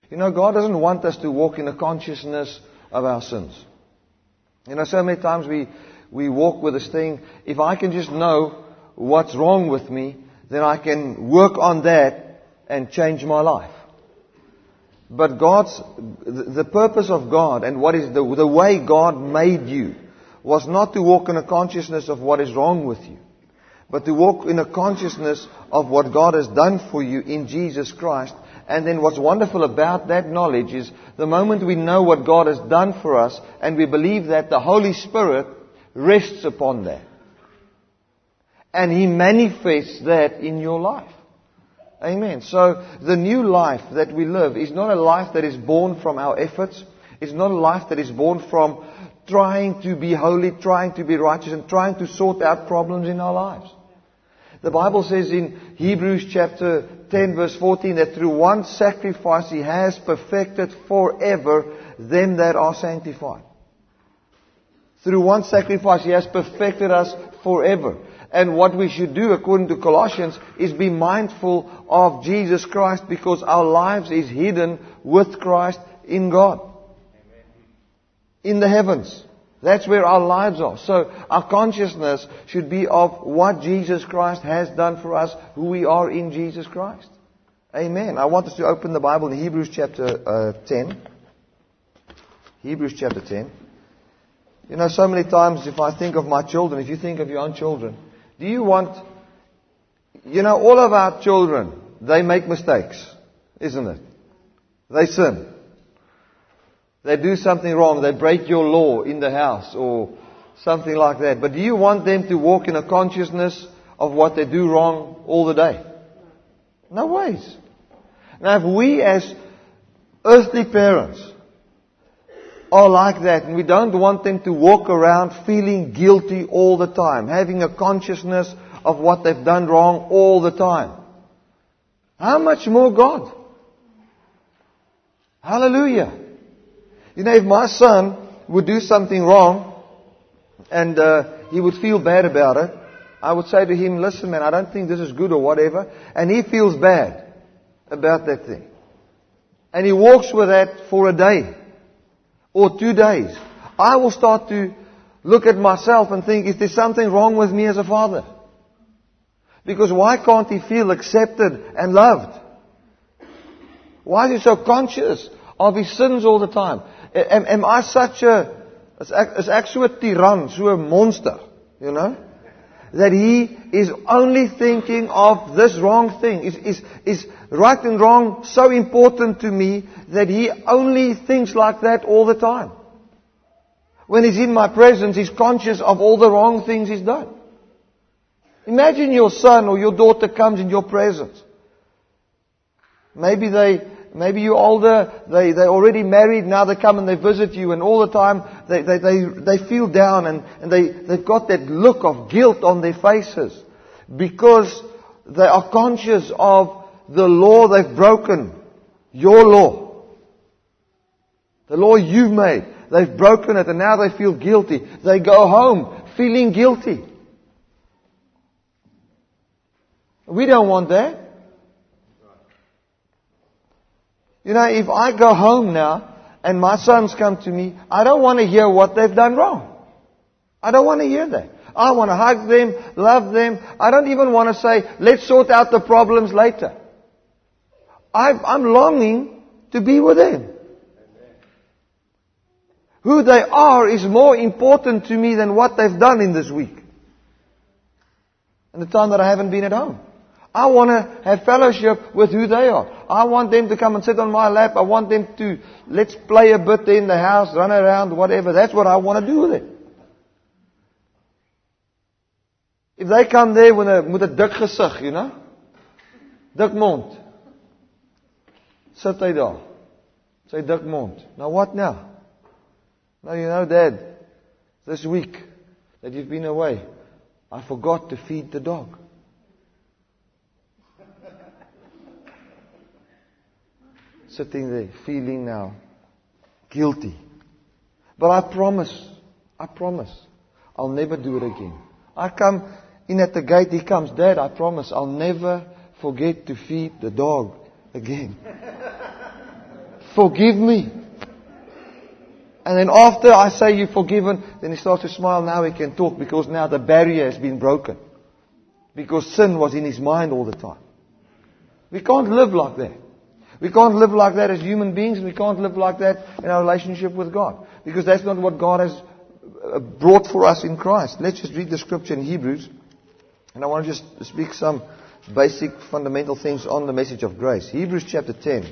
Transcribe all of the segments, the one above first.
You know, God doesn't want us to walk in the consciousness of our sins. You know, so many times we walk with this thing, if I can just know what's wrong with me, then I can work on that and change my life. But the purpose of God and what is the way God made you was not to walk in a consciousness of what is wrong with you, but to walk in a consciousness of what God has done for you in Jesus Christ. And then what's wonderful about that knowledge is the moment we know what God has done for us and we believe that, the Holy Spirit rests upon that. And He manifests that in your life. Amen. So the new life that we live is not a life that is born from our efforts. It's not a life that is born from trying to be holy, trying to be righteous, and trying to sort out problems in our lives. The Bible says in Hebrews chapter 10 verse 14 that through one sacrifice He has perfected forever them that are sanctified. Through one sacrifice He has perfected us forever. And what we should do, according to Colossians, is be mindful of Jesus Christ, because our lives is hidden with Christ in God. In the heavens. That's where our lives are. So our consciousness should be of what Jesus Christ has done for us, who we are in Jesus Christ. Amen. I want us to open the Bible in Hebrews chapter 10. Hebrews chapter 10. You know, so many times if I think of my children, if you think of your own children, do you want... You know, all of our children, they make mistakes, isn't it? They sin. They do something wrong. They break your law in the house or something like that. But do you want them to walk in a consciousness of what they do wrong all the day? No ways. Now, if we as earthly parents are like that, and we don't want them to walk around feeling guilty all the time, having a consciousness of what they've done wrong all the time, how much more God? Hallelujah. You know, if my son would do something wrong and he would feel bad about it, I would say to him, listen man, I don't think this is good or whatever. And he feels bad about that thing. And he walks with that for a day or 2 days. I will start to look at myself and think, is there something wrong with me as a father? Because why can't he feel accepted and loved? Why is he so conscious of his sins all the time? Am I such is ek so 'n tiran, so 'n monster, you know, that he is only thinking of this wrong thing? Is right and wrong so important to me that he only thinks like that all the time? When he's in my presence, he's conscious of all the wrong things he's done. Imagine your son or your daughter comes in your presence. Maybe you're older, they're already married, now they come and they visit you, and all the time they feel down and they've got that look of guilt on their faces because they are conscious of the law they've broken. Your law. The law you've made. They've broken it and now they feel guilty. They go home feeling guilty. We don't want that. You know, if I go home now and my sons come to me, I don't want to hear what they've done wrong. I don't want to hear that. I want to hug them, love them. I don't even want to say, let's sort out the problems later. I'm longing to be with them. Who they are is more important to me than what they've done in this week. And the time that I haven't been at home. I want to have fellowship with who they are. I want them to come and sit on my lap. I want them to, let's play a bit in the house, run around, whatever. That's what I want to do with it. If they come there with a dik gesig, you know, dik mond, sit hy daar, sy dik mond. Now what now? Now you know, Dad, this week that you've been away, I forgot to feed the dog. Sitting there, feeling now guilty. But I promise, I'll never do it again. I come in at the gate, he comes, Dad, I promise, I'll never forget to feed the dog again. forgive me. And then after I say you're forgiven, then he starts to smile. Now he can talk because now the barrier has been broken. Because sin was in his mind all the time. We can't live like that. We can't live like that as human beings. We can't live like that in our relationship with God. Because that's not what God has brought for us in Christ. Let's just read the scripture in Hebrews. And I want to just speak some basic fundamental things on the message of grace. Hebrews chapter 10.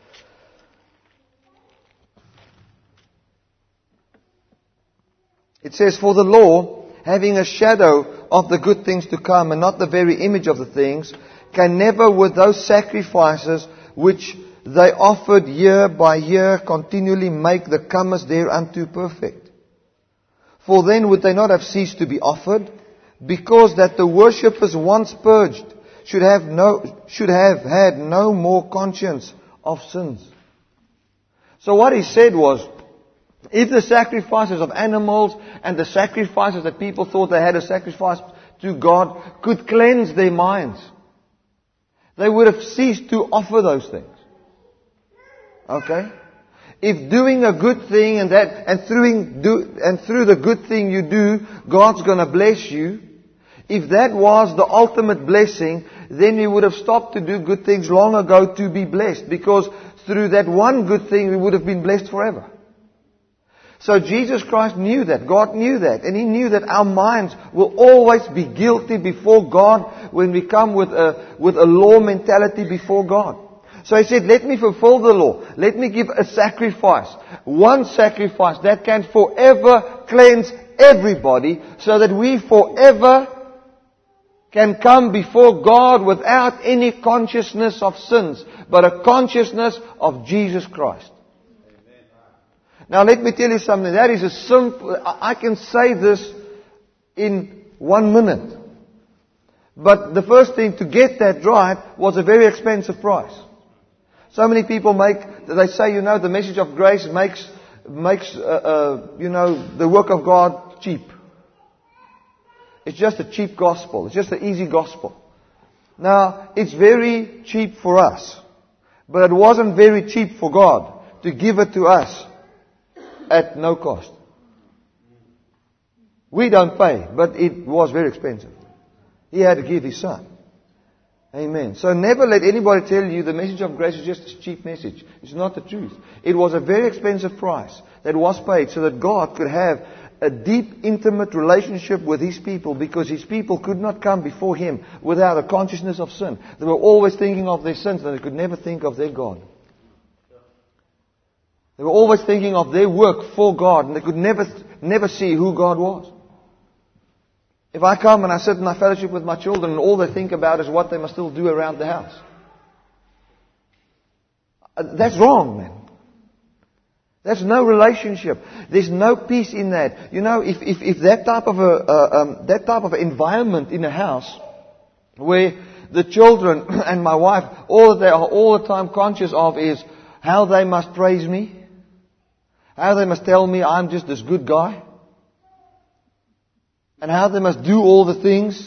It says, "For the law, having a shadow of the good things to come and not the very image of the things, can never with those sacrifices which they offered year by year continually make the comers thereunto perfect. For then would they not have ceased to be offered, because that the worshippers once purged should have had no more conscience of sins." So what he said was, if the sacrifices of animals and the sacrifices that people thought they had to sacrifice to God could cleanse their minds, they would have ceased to offer those things. Okay? If doing a good thing and through the good thing you do, God's going to bless you, if that was the ultimate blessing, then we would have stopped to do good things long ago to be blessed. Because through that one good thing, we would have been blessed forever. So Jesus Christ knew that. God knew that. And He knew that our minds will always be guilty before God when we come with a law mentality before God. So He said, let me fulfill the law. Let me give a sacrifice. One sacrifice that can forever cleanse everybody so that we forever can come before God without any consciousness of sins, but a consciousness of Jesus Christ. Now let me tell you something. That is a simple, I can say this in 1 minute. But the first thing to get that right was a very expensive price. So many people they say, the message of grace makes the work of God cheap. It's just a cheap gospel. It's just an easy gospel. Now, it's very cheap for us. But it wasn't very cheap for God to give it to us at no cost. We don't pay, but it was very expensive. He had to give His Son. Amen. So never let anybody tell you the message of grace is just a cheap message. It's not the truth. It was a very expensive price that was paid so that God could have a deep, intimate relationship with His people, because His people could not come before Him without a consciousness of sin. They were always thinking of their sins and they could never think of their God. They were always thinking of their work for God, and they could never see who God was. If I come and I sit in my fellowship with my children and all they think about is what they must still do around the house, that's wrong, man. That's no relationship. There's no peace in that. If that type of environment in a house where the children and my wife, all that they are all the time conscious of is how they must praise me, how they must tell me I'm just this good guy, and how they must do all the things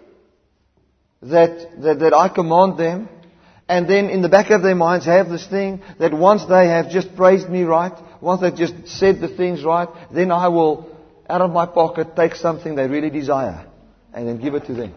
that I command them. And then in the back of their minds have this thing that once they have just praised me right, once they've just said the things right, then I will, out of my pocket, take something they really desire and then give it to them.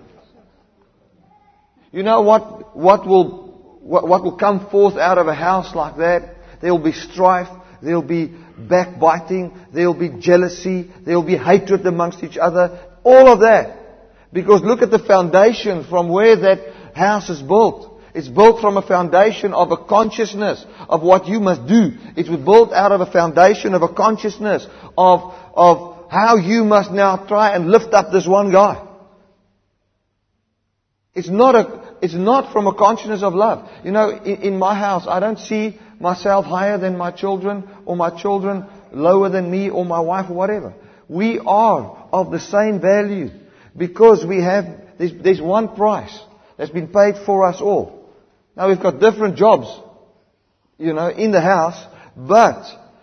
You know what will come forth out of a house like that? There will be strife, there will be backbiting, there will be jealousy, there will be hatred amongst each other, all of that. Because look at the foundation from where that house is built. It's built from a foundation of a consciousness of what you must do. It's built out of a foundation of a consciousness of how you must now try and lift up this one guy. It's not from a consciousness of love. In my house, I don't see myself higher than my children, or my children lower than me, or my wife, or whatever. We are of the same value because there's one price that's been paid for us all. Now we've got different jobs, in the house, but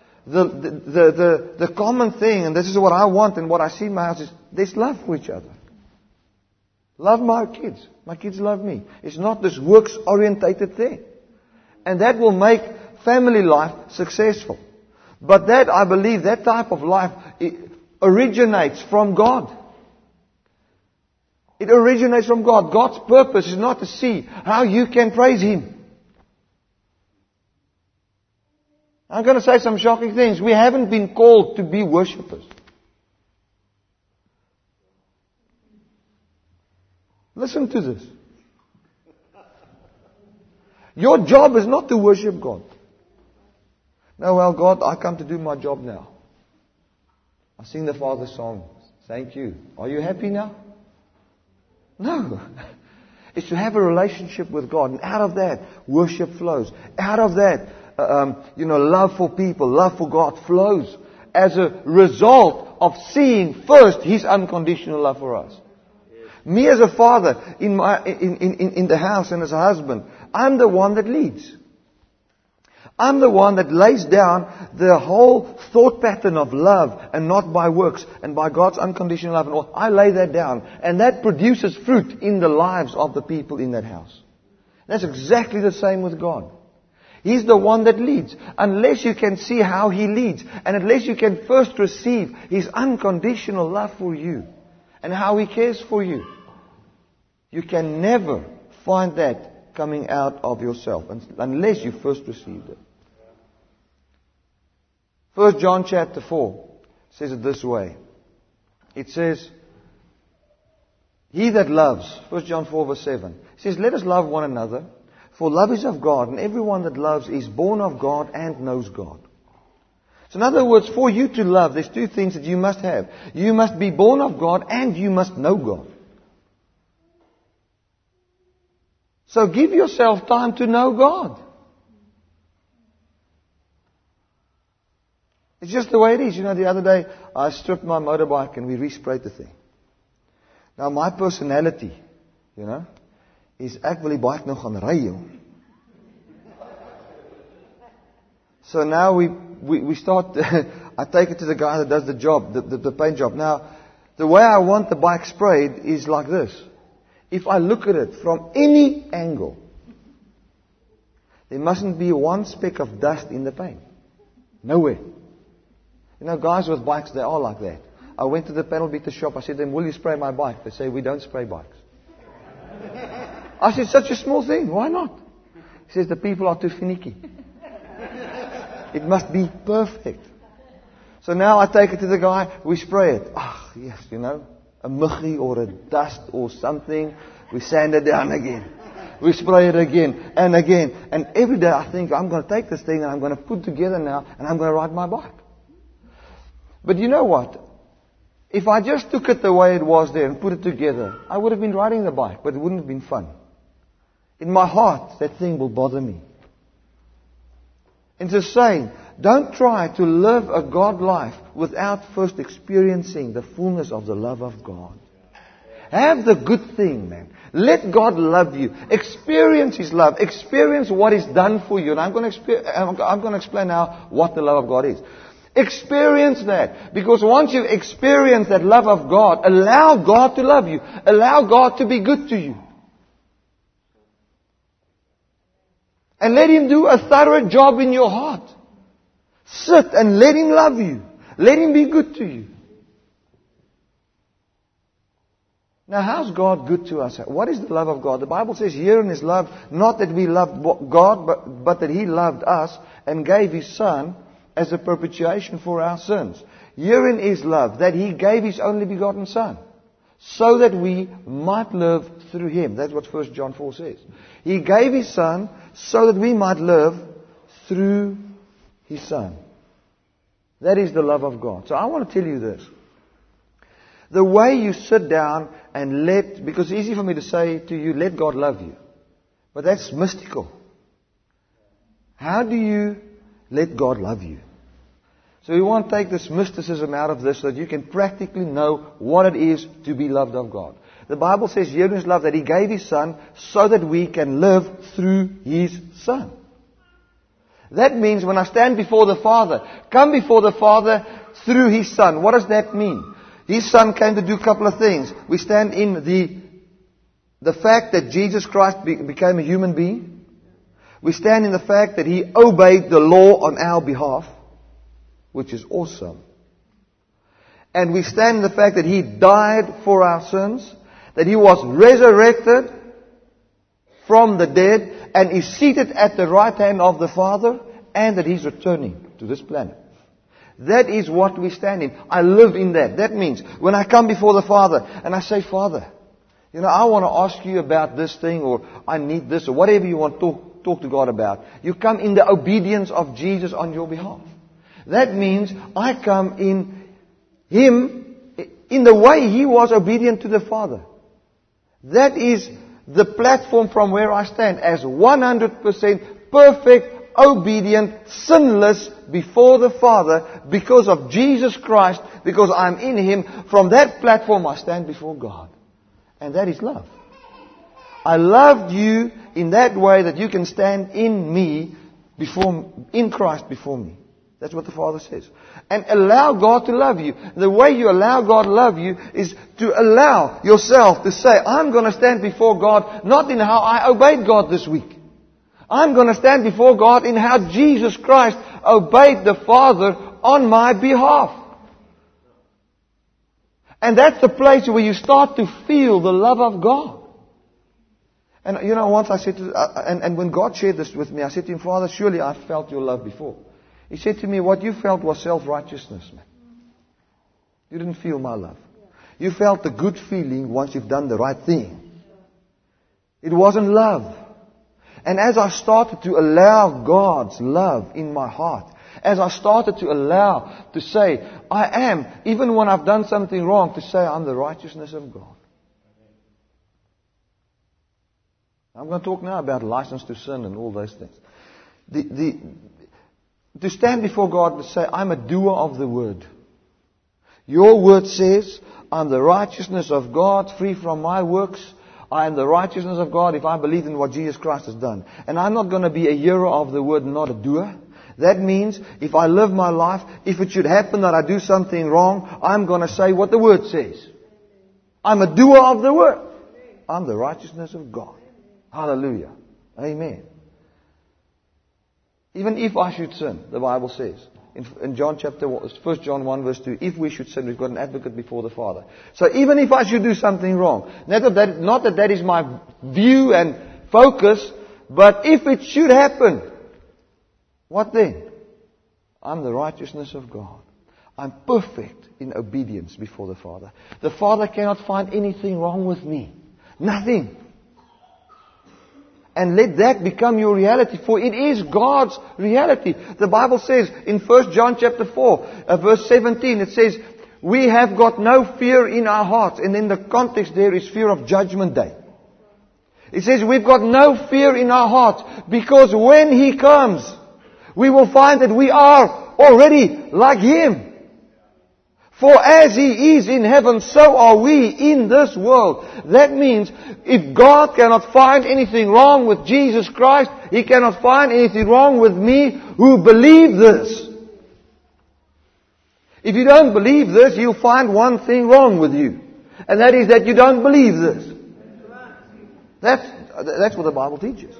the common thing, and this is what I want and what I see in my house, is there's love for each other. Love my kids. My kids love me. It's not this works-orientated thing. And that will make family life successful. But that, I believe, that type of life, it originates from God. It originates from God. God's purpose is not to see how you can praise Him. I'm going to say some shocking things. We haven't been called to be worshippers. Listen to this. Your job is not to worship God. No, well, God, I come to do my job now. I sing the Father's song. Thank you. Are you happy now? No. It's to have a relationship with God. And out of that, worship flows. Out of that, love for people, love for God flows as a result of seeing first His unconditional love for us. Me as a father in the house and as a husband, I'm the one that leads. I'm the one that lays down the whole thought pattern of love and not by works and by God's unconditional love. And all. I lay that down. And that produces fruit in the lives of the people in that house. That's exactly the same with God. He's the one that leads. Unless you can see how He leads, and unless you can first receive His unconditional love for you and how He cares for you, you can never find that coming out of yourself unless you first received it. 1 John chapter 4 says it this way. It says, He that loves, 1 John 4 verse 7, it says, let us love one another, for love is of God, and everyone that loves is born of God and knows God. So in other words, for you to love, there's two things that you must have. You must be born of God and you must know God. So give yourself time to know God. It's just the way it is. The other day I stripped my motorbike and we resprayed the thing. Now my personality, is ek wil die bike nou gaan ry. So now we start, I take it to the guy that does the job, the paint job. Now, the way I want the bike sprayed is like this. If I look at it from any angle, there mustn't be one speck of dust in the paint. Nowhere. Guys with bikes, they are like that. I went to the panel beater shop. I said to them, will you spray my bike? They say, we don't spray bikes. I said, such a small thing. Why not? He says, the people are too finicky. It must be perfect. So now I take it to the guy. We spray it. Yes, a muggy or a dust or something. We sand it down again. We spray it again and again. And every day I think, I'm going to take this thing and I'm going to put it together now and I'm going to ride my bike. But you know what? If I just took it the way it was there and put it together, I would have been riding the bike, but it wouldn't have been fun. In my heart, that thing will bother me. And just saying, don't try to live a God life without first experiencing the fullness of the love of God. Have the good thing, man. Let God love you. Experience His love. Experience what He's done for you. And I'm going to explain now what the love of God is. Experience that. Because once you've experienced that love of God, allow God to love you. Allow God to be good to you. And let Him do a thorough job in your heart. Sit and let Him love you. Let Him be good to you. Now, how's God good to us? What is the love of God? The Bible says herein is love, not that we loved God, but that He loved us and gave His Son as a propitiation for our sins. Herein is love, that He gave His only begotten Son, so that we might live through Him. That's what 1 John 4 says. He gave His Son so that we might live through His Son. That is the love of God. So I want to tell you this. The way you sit down and because it's easy for me to say to you, let God love you. But that's mystical. How do you let God love you? So we want to take this mysticism out of this so that you can practically know what it is to be loved of God. The Bible says, here is love, that He gave His Son so that we can live through His Son. That means when I stand before the Father, come before the Father through His Son. What does that mean? His Son came to do a couple of things. We stand in the fact that Jesus Christ became a human being. We stand in the fact that He obeyed the law on our behalf, which is awesome. And we stand in the fact that He died for our sins, that He was resurrected from the dead, and is seated at the right hand of the Father, and that He's returning to this planet. That is what we stand in. I live in that. That means when I come before the Father and I say, Father, I want to ask you about this thing, or I need this, or whatever you want to talk to God about. You come in the obedience of Jesus on your behalf. That means I come in Him in the way He was obedient to the Father. That is the platform from where I stand as 100% perfect, obedient, sinless before the Father because of Jesus Christ, because I'm in Him. From that platform I stand before God. And that is love. I loved you in that way that you can stand in me, in Christ before me. That's what the Father says. And allow God to love you. The way you allow God to love you is to allow yourself to say, I'm going to stand before God not in how I obeyed God this week. I'm going to stand before God in how Jesus Christ obeyed the Father on my behalf. And that's the place where you start to feel the love of God. And once I said and when God shared this with me, I said to Him, Father, surely I've felt your love before. He said to me, what you felt was self-righteousness, man. You didn't feel my love. You felt the good feeling once you've done the right thing. It wasn't love. And as I started to allow God's love in my heart, as I started to allow to say, I am, even when I've done something wrong, to say I'm the righteousness of God. I'm going to talk now about license to sin and all those things. To stand before God and say, I'm a doer of the word. Your word says, I'm the righteousness of God, free from my works. I am the righteousness of God if I believe in what Jesus Christ has done. And I'm not going to be a hearer of the word and not a doer. That means if I live my life, if it should happen that I do something wrong, I'm going to say what the word says. I'm a doer of the word. I'm the righteousness of God. Hallelujah. Amen. Even if I should sin, the Bible says, in John chapter 1 John 1 verse 2, if we should sin, we've got an advocate before the Father. So even if I should do something wrong, not that is my view and focus, but if it should happen, what then? I'm the righteousness of God. I'm perfect in obedience before the Father. The Father cannot find anything wrong with me. Nothing. And let that become your reality, for it is God's reality. The Bible says in 1 John chapter 4, verse 17, it says, we have got no fear in our hearts. And in the context there is fear of judgment day. It says we've got no fear in our hearts because when He comes, we will find that we are already like Him. For as He is in heaven, so are we in this world. That means if God cannot find anything wrong with Jesus Christ, He cannot find anything wrong with me who believe this. If you don't believe this, you'll find one thing wrong with you. And that is that you don't believe this. That's what the Bible teaches.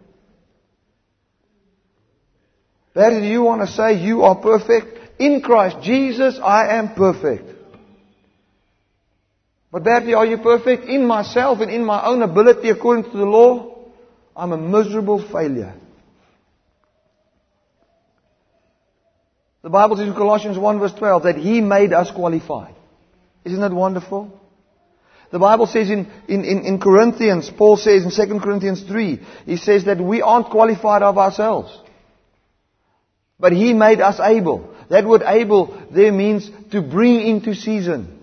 That is, you want to say you are perfect? In Christ Jesus, I am perfect. But Bertie, are you perfect? In myself and in my own ability according to the law, I'm a miserable failure. The Bible says in Colossians 1 verse 12 that He made us qualified. Isn't that wonderful? The Bible says in Corinthians, Paul says in 2 Corinthians 3, he says that we aren't qualified of ourselves. But He made us able. That word able there means to bring into season.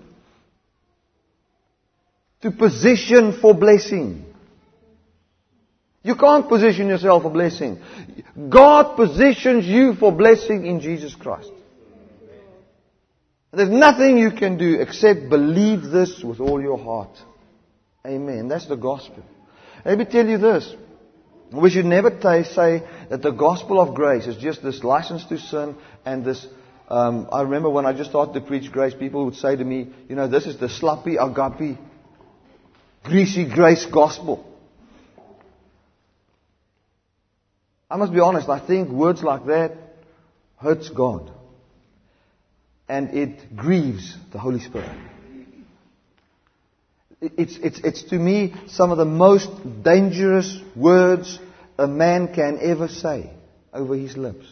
To position for blessing. You can't position yourself for blessing. God positions you for blessing in Jesus Christ. There's nothing you can do except believe this with all your heart. Amen. That's the gospel. Let me tell you this. We should never say that the gospel of grace is just this license to sin and this... I remember when I just started to preach grace, people would say to me, this is the sloppy, agape, greasy grace gospel. I must be honest, I think words like that hurts God. And it grieves the Holy Spirit. It's to me some of the most dangerous words a man can ever say over his lips.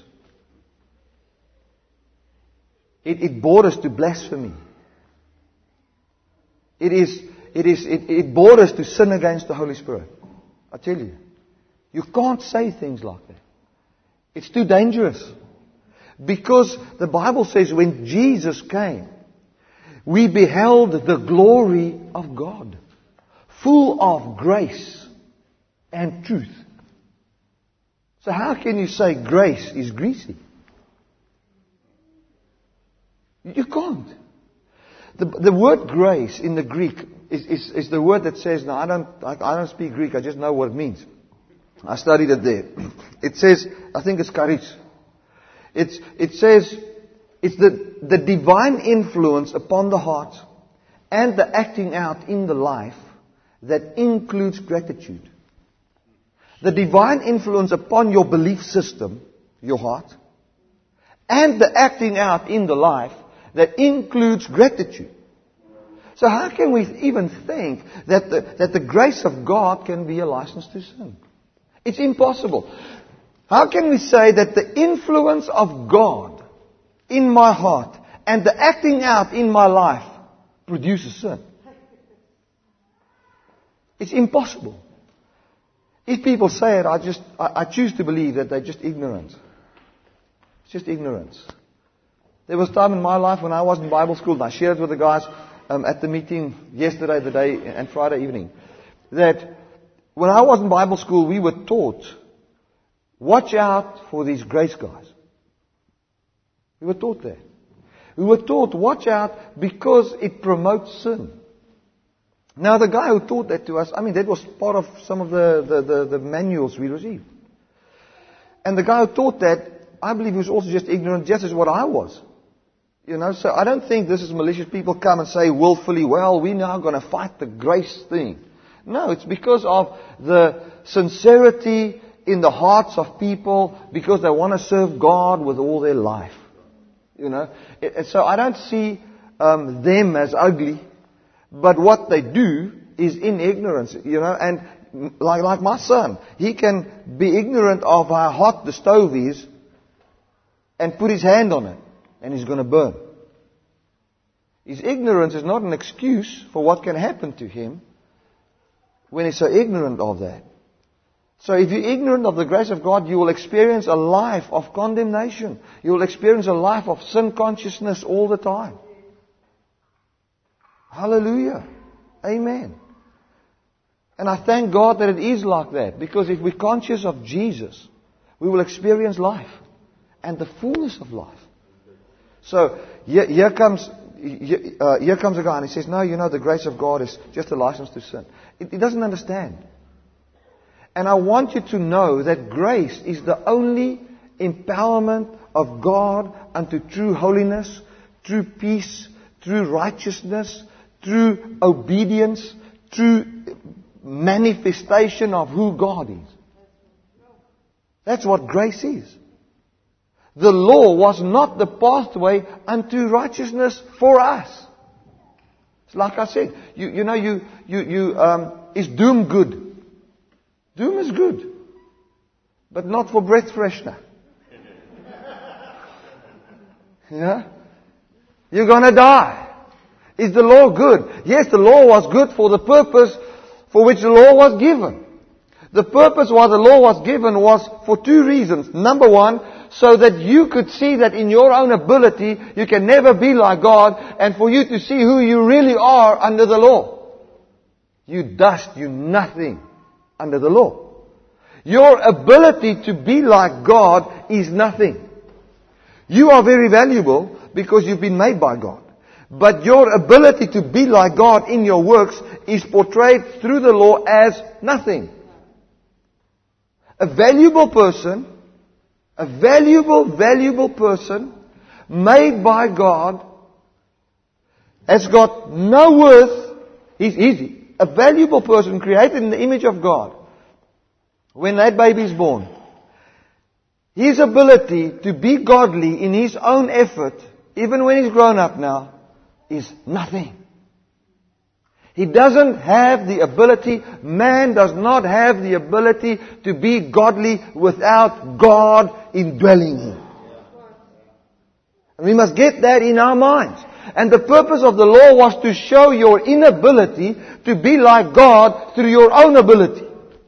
It borders to blasphemy. It borders to sin against the Holy Spirit. I tell you. You can't say things like that. It's too dangerous. Because the Bible says when Jesus came, we beheld the glory of God, full of grace and truth. So how can you say grace is greasy? You can't. The word grace in the Greek is the word that says, now I don't speak Greek, I just know what it means. I studied it there. It says, I think it's charis. It says, it's the divine influence upon the heart and the acting out in the life that includes gratitude. The divine influence upon your belief system, your heart, and the acting out in the life that includes gratitude. So how can we even think that the grace of God can be a license to sin? It's impossible. How can we say that the influence of God in my heart and the acting out in my life produces sin? It's impossible. If people say it, I choose to believe that they're just ignorant. It's just ignorance. There was a time in my life when I was in Bible school, and I shared it with the guys at the meeting yesterday, the day, and Friday evening, that when I was in Bible school, we were taught, watch out for these grace guys. We were taught that. We were taught, watch out because it promotes sin. Now the guy who taught that to us, that was part of some of the manuals we received. And the guy who taught that, I believe he was also just ignorant, just as what I was. So I don't think this is malicious. People come and say willfully, well, we're now going to fight the grace thing. No, it's because of the sincerity in the hearts of people, because they want to serve God with all their life. So I don't see them as ugly, but what they do is in ignorance, and like my son, he can be ignorant of how hot the stove is and put his hand on it, and he's going to burn. His ignorance is not an excuse for what can happen to him when he's so ignorant of that. So if you're ignorant of the grace of God, you will experience a life of condemnation. You will experience a life of sin consciousness all the time. Hallelujah. Amen. And I thank God that it is like that. Because if we're conscious of Jesus, we will experience life. And the fullness of life. So here comes a guy and he says, no, the grace of God is just a license to sin. He doesn't understand. And I want you to know that grace is the only empowerment of God unto true holiness, true peace, true righteousness, true obedience, true manifestation of who God is. That's what grace is. The law was not the pathway unto righteousness for us. It's like I said, is doom good? Doom is good, but not for breath freshener. Yeah? You're going to die. Is the law good? Yes, the law was good for the purpose for which the law was given. The purpose why the law was given was for two reasons. Number one, so that you could see that in your own ability you can never be like God, and for you to see who you really are under the law. You dust, you nothing under the law. Your ability to be like God is nothing. You are very valuable because you've been made by God. But your ability to be like God in your works is portrayed through the law as nothing. A valuable person, valuable person, made by God, has got no worth. He's easy. A valuable person created in the image of God. When that baby is born, his ability to be godly in his own effort, even when he's grown up now, is nothing. He doesn't have the ability, man does not have the ability to be godly without God indwelling him. And we must get that in our minds. And the purpose of the law was to show your inability to be like God through your own ability.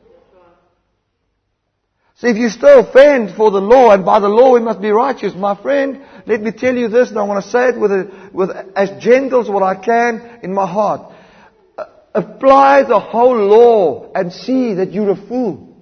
So if you still fend for the law, and by the law we must be righteous, my friend, let me tell you this, and I want to say it with as gentle as what I can in my heart. Apply the whole law and see that you're a fool.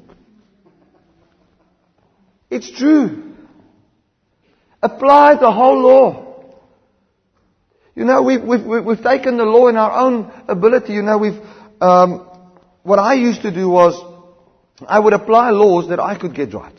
It's true. Apply the whole law. You know, we've taken the law in our own ability. You know, what I used to do was, I would apply laws that I could get right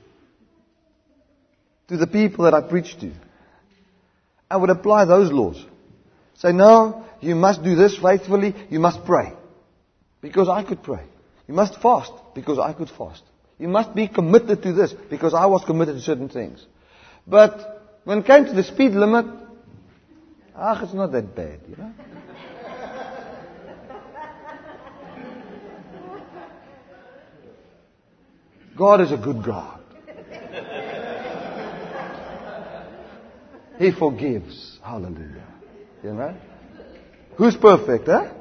to the people that I preached to. I would apply those laws. Say, no, you must do this faithfully. You must pray, because I could pray. You must fast, because I could fast. You must be committed to this, because I was committed to certain things. But when it came to the speed limit, it's not that bad, you know. God is a good God. He forgives. Hallelujah. You know? Who's perfect, huh?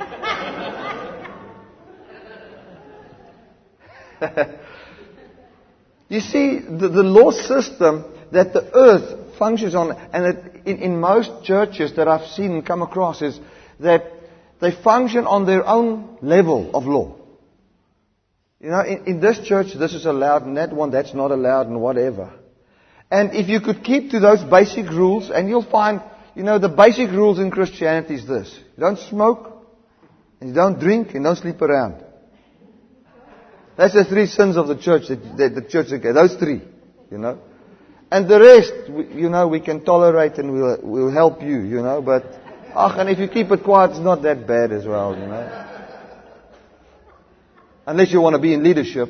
You see, the law system that the earth functions on, and in most churches that I've seen and come across, is that they function on their own level of law. You know, in this church, this is allowed, and that one, that's not allowed, and whatever. And if you could keep to those basic rules, and you'll find, you know, the basic rules in Christianity is this. You don't smoke, and you don't drink, and you don't sleep around. That's the 3 sins of the church, that the church, those 3, you know. And the rest, you know, we can tolerate, and we'll help you, you know, but, and if you keep it quiet, it's not that bad as well, you know. Unless you want to be in leadership.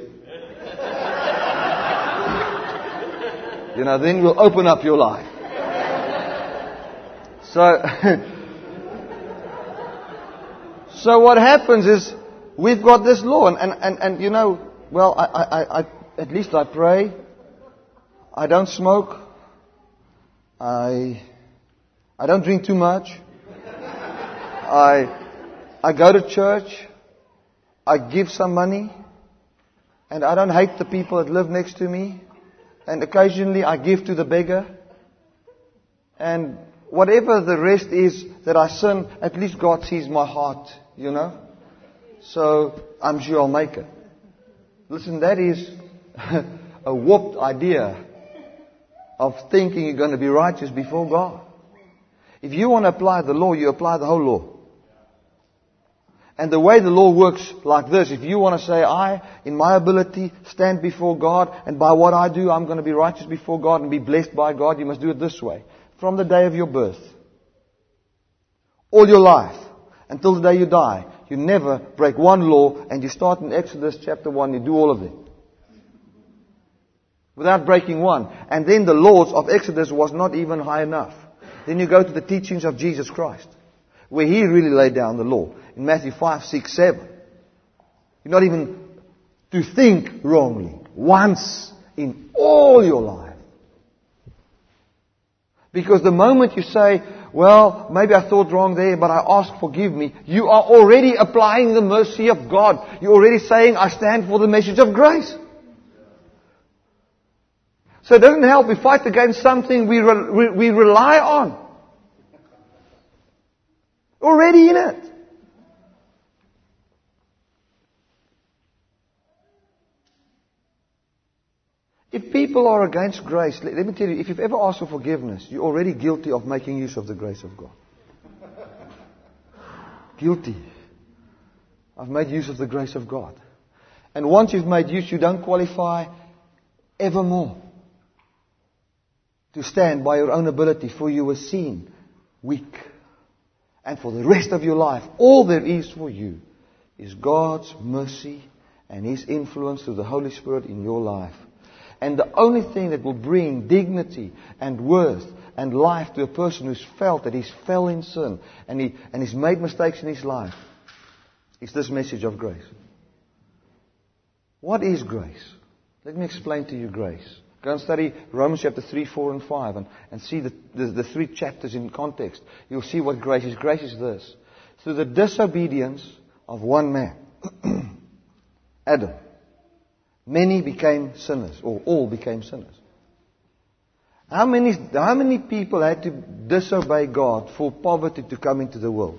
You know, then we'll open up your life. So what happens is, we've got this law, and you know, well, I at least I pray. I don't smoke. I don't drink too much. I go to church. I give some money, and I don't hate the people that live next to me, and occasionally I give to the beggar, and whatever the rest is that I sin, at least God sees my heart, you know, so I'm sure I'll make it. Listen, that is a warped idea of thinking you're going to be righteous before God. If you want to apply the law, you apply the whole law. And the way the law works like this, if you want to say, in my ability, stand before God, and by what I do, I'm going to be righteous before God and be blessed by God, you must do it this way. From the day of your birth, all your life, until the day you die, you never break one law, and you start in Exodus chapter 1, you do all of them. Without breaking one. And then the laws of Exodus was not even high enough. Then you go to the teachings of Jesus Christ, where He really laid down the law. In Matthew 5, 6, 7. You're not even to think wrongly once in all your life. Because the moment you say, well, maybe I thought wrong there, but I ask forgive me, you are already applying the mercy of God. You're already saying, I stand for the message of grace. So it doesn't help. We fight against something we rely on. Already in it. If people are against grace, let me tell you, if you've ever asked for forgiveness, you're already guilty of making use of the grace of God. Guilty. I've made use of the grace of God. And once you've made use, you don't qualify evermore to stand by your own ability, for you were seen weak. And for the rest of your life, all there is for you is God's mercy and His influence through the Holy Spirit in your life. And the only thing that will bring dignity and worth and life to a person who's felt that he's fell in sin and he's made mistakes in his life is this message of grace. What is grace? Let me explain to you grace. Go and study Romans chapter 3, 4, and 5 and see the three chapters in context. You'll see what grace is. Grace is this. Through the disobedience of one man, Adam, many became sinners, or all became sinners. How many people had to disobey God for poverty to come into the world?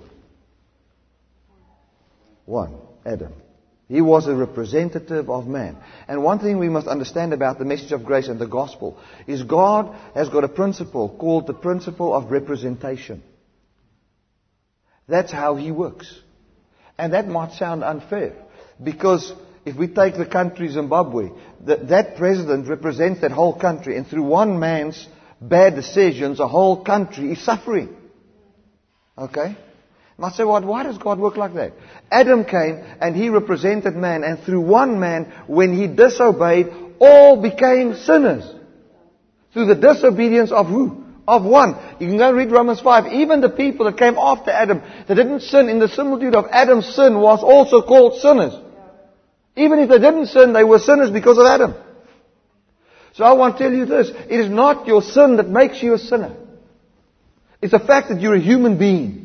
One, Adam. He was a representative of man. And one thing we must understand about the message of grace and the gospel is God has got a principle called the principle of representation. That's how He works. And that might sound unfair, because if we take the country Zimbabwe, that president represents that whole country, and through one man's bad decisions, a whole country is suffering. Okay? You might say, well, why does God work like that? Adam came and he represented man, and through one man, when he disobeyed, all became sinners. Through the disobedience of who? Of one. You can go read Romans 5. Even the people that came after Adam, that didn't sin in the similitude of Adam's sin, was also called sinners. Even if they didn't sin, they were sinners because of Adam. So I want to tell you this. It is not your sin that makes you a sinner. It's the fact that you're a human being.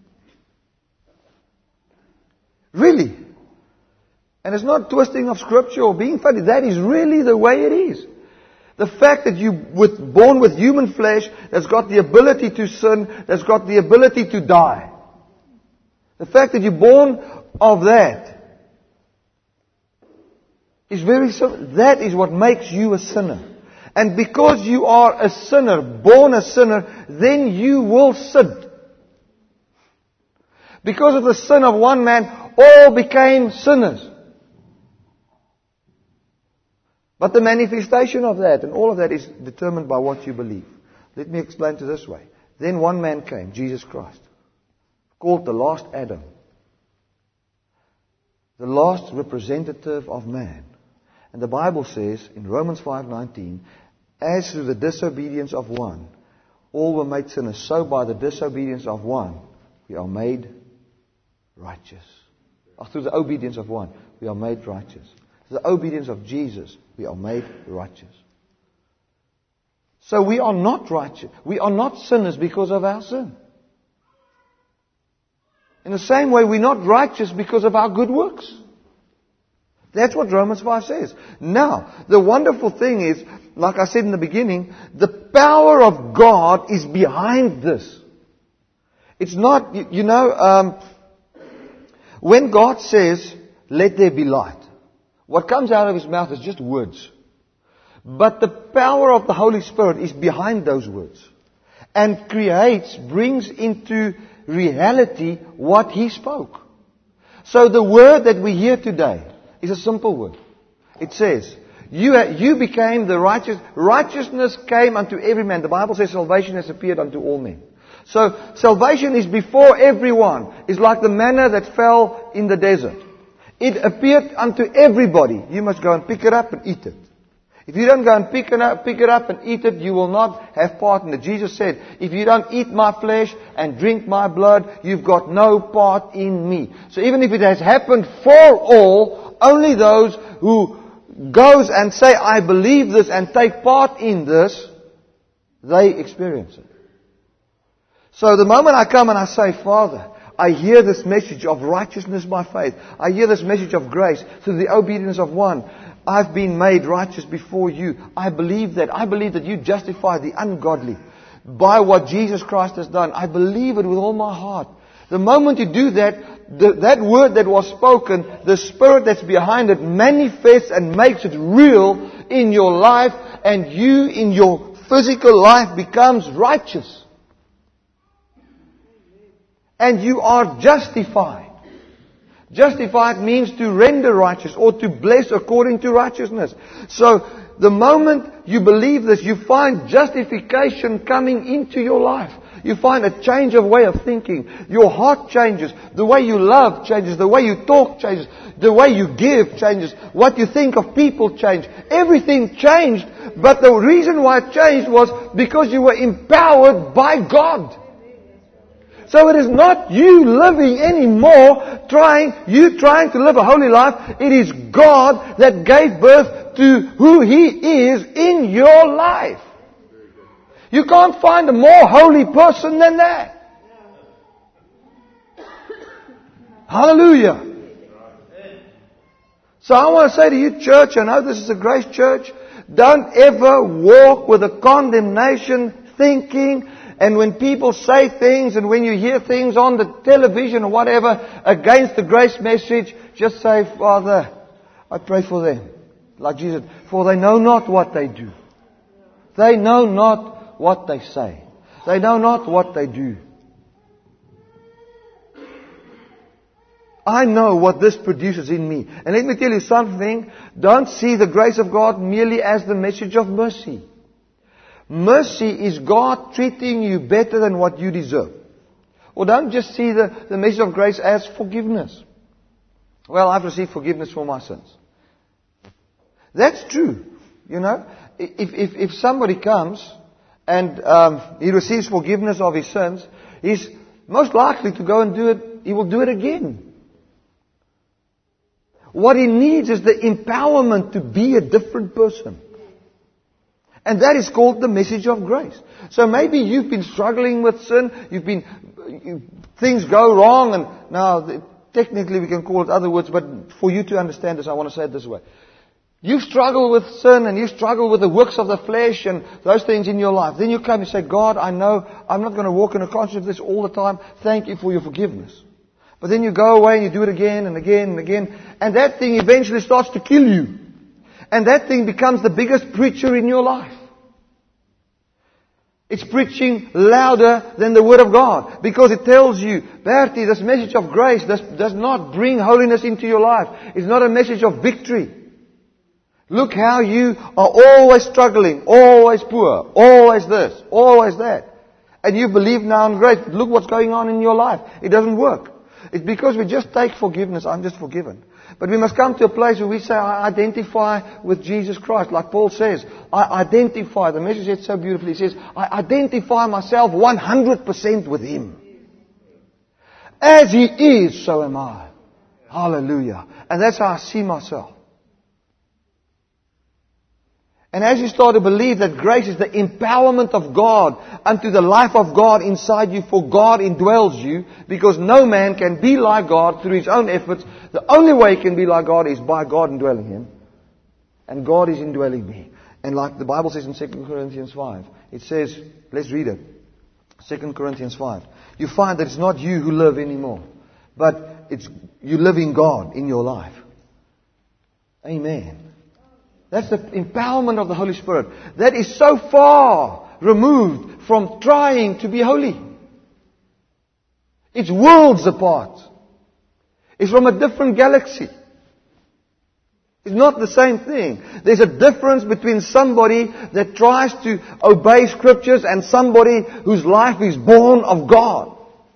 Really. And it's not twisting of Scripture or being funny. That is really the way it is. The fact that you were born with human flesh that's got the ability to sin, that's got the ability to die. The fact that you're born of that is very simple. That is what makes you a sinner. And because you are a sinner, born a sinner, then you will sin. Because of the sin of one man, all became sinners. But the manifestation of that and all of that is determined by what you believe. Let me explain it this way. Then one man came, Jesus Christ, called the last Adam, the last representative of man. And the Bible says in Romans 5:19, as through the disobedience of one, all were made sinners, so by the disobedience of one, we are made righteous. Or through the obedience of one, we are made righteous. Through the obedience of Jesus, we are made righteous. So we are not righteous. We are not sinners because of our sin. In the same way, we're not righteous because of our good works. That's what Romans 5 says. Now, the wonderful thing is, like I said in the beginning, the power of God is behind this. It's not, when God says, let there be light, what comes out of His mouth is just words. But the power of the Holy Spirit is behind those words. And brings into reality what He spoke. So the word that we hear today is a simple word. It says, you became the righteous. Righteousness came unto every man. The Bible says salvation has appeared unto all men. So salvation is before everyone. It's like the manna that fell in the desert. It appeared unto everybody. You must go and pick it up and eat it. If you don't go and pick it up and eat it, you will not have part in it. Jesus said, if you don't eat my flesh and drink my blood, you've got no part in me. So even if it has happened for all, only those who goes and say, I believe this and take part in this, they experience it. So the moment I come and I say, Father, I hear this message of righteousness by faith. I hear this message of grace through the obedience of one. I've been made righteous before you. I believe that. I believe that you justify the ungodly by what Jesus Christ has done. I believe it with all my heart. The moment you do that, that word that was spoken, the Spirit that's behind it manifests and makes it real in your life, and you in your physical life becomes righteous. And you are justified. Justified means to render righteous or to bless according to righteousness. So the moment you believe this, you find justification coming into your life. You find a change of way of thinking. Your heart changes. The way you love changes. The way you talk changes. The way you give changes. What you think of people change. Everything changed. But the reason why it changed was because you were empowered by God. So it is not you living anymore, trying to live a holy life. It is God that gave birth to who He is in your life. You can't find a more holy person than that. Hallelujah. So I want to say to you, church, I know this is a grace church, don't ever walk with a condemnation thinking. And when people say things and when you hear things on the television or whatever against the grace message, just say, Father, I pray for them. Like Jesus, for they know not what they do. They know not what they say. They know not what they do. I know what this produces in me. And let me tell you something. Don't see the grace of God merely as the message of mercy. Mercy is God treating you better than what you deserve. Or don't just see the message of grace as forgiveness. Well, I've received forgiveness for my sins. That's true. You know, if somebody comes and he receives forgiveness of his sins, he's most likely to go and do it. He will do it again. What he needs is the empowerment to be a different person. And that is called the message of grace. So maybe you've been struggling with sin, things go wrong, and now technically we can call it other words, but for you to understand this, I want to say it this way. You struggle with sin and you struggle with the works of the flesh and those things in your life. Then you come and say, God, I know I'm not going to walk in a conscience of this all the time. Thank you for your forgiveness. But then you go away and you do it again and again and again. And that thing eventually starts to kill you. And that thing becomes the biggest preacher in your life. It's preaching louder than the Word of God. Because it tells you, Bertie, this message of grace does not bring holiness into your life. It's not a message of victory. Look how you are always struggling, always poor, always this, always that. And you believe now in grace. Look what's going on in your life. It doesn't work. It's because we just take forgiveness. I'm just forgiven. But we must come to a place where we say, I identify with Jesus Christ. Like Paul says, I identify. The message said so beautifully. He says, I identify myself 100% with Him. As He is, so am I. Hallelujah. And that's how I see myself. And as you start to believe that grace is the empowerment of God unto the life of God inside you, for God indwells you, because no man can be like God through his own efforts. The only way he can be like God is by God indwelling him. And God is indwelling me. And like the Bible says in 2 Corinthians 5, it says, let's read it. 2 Corinthians 5. You find that it's not you who live anymore, but it's you live in God in your life. Amen. That's the empowerment of the Holy Spirit. That is so far removed from trying to be holy. It's worlds apart. It's from a different galaxy. It's not the same thing. There's a difference between somebody that tries to obey Scriptures and somebody whose life is born of God.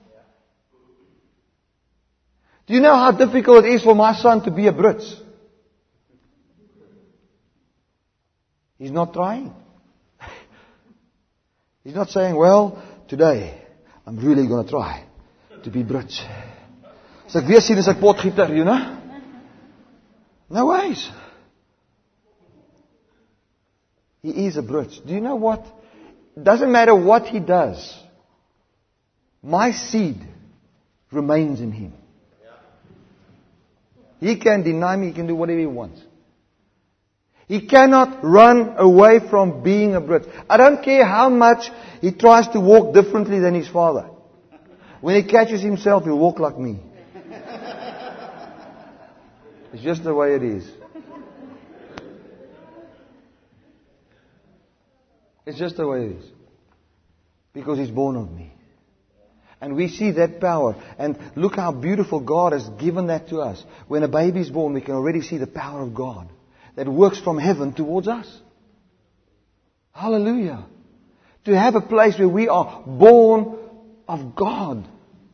Do you know how difficult it is for my son to be a Brit? He's not trying. He's not saying, well, today, I'm really going to try to be Brit. So ek weer sien as ek potgieter, you know? No ways. He is a Brit. Do you know what? Doesn't matter what he does. My seed remains in him. He can deny me. He can do whatever he wants. He cannot run away from being a Brit. I don't care how much he tries to walk differently than his father. When he catches himself, he'll walk like me. It's just the way it is. It's just the way it is. Because he's born of me. And we see that power. And look how beautiful God has given that to us. When a baby is born, we can already see the power of God that works from heaven towards us. Hallelujah. To have a place where we are born of God.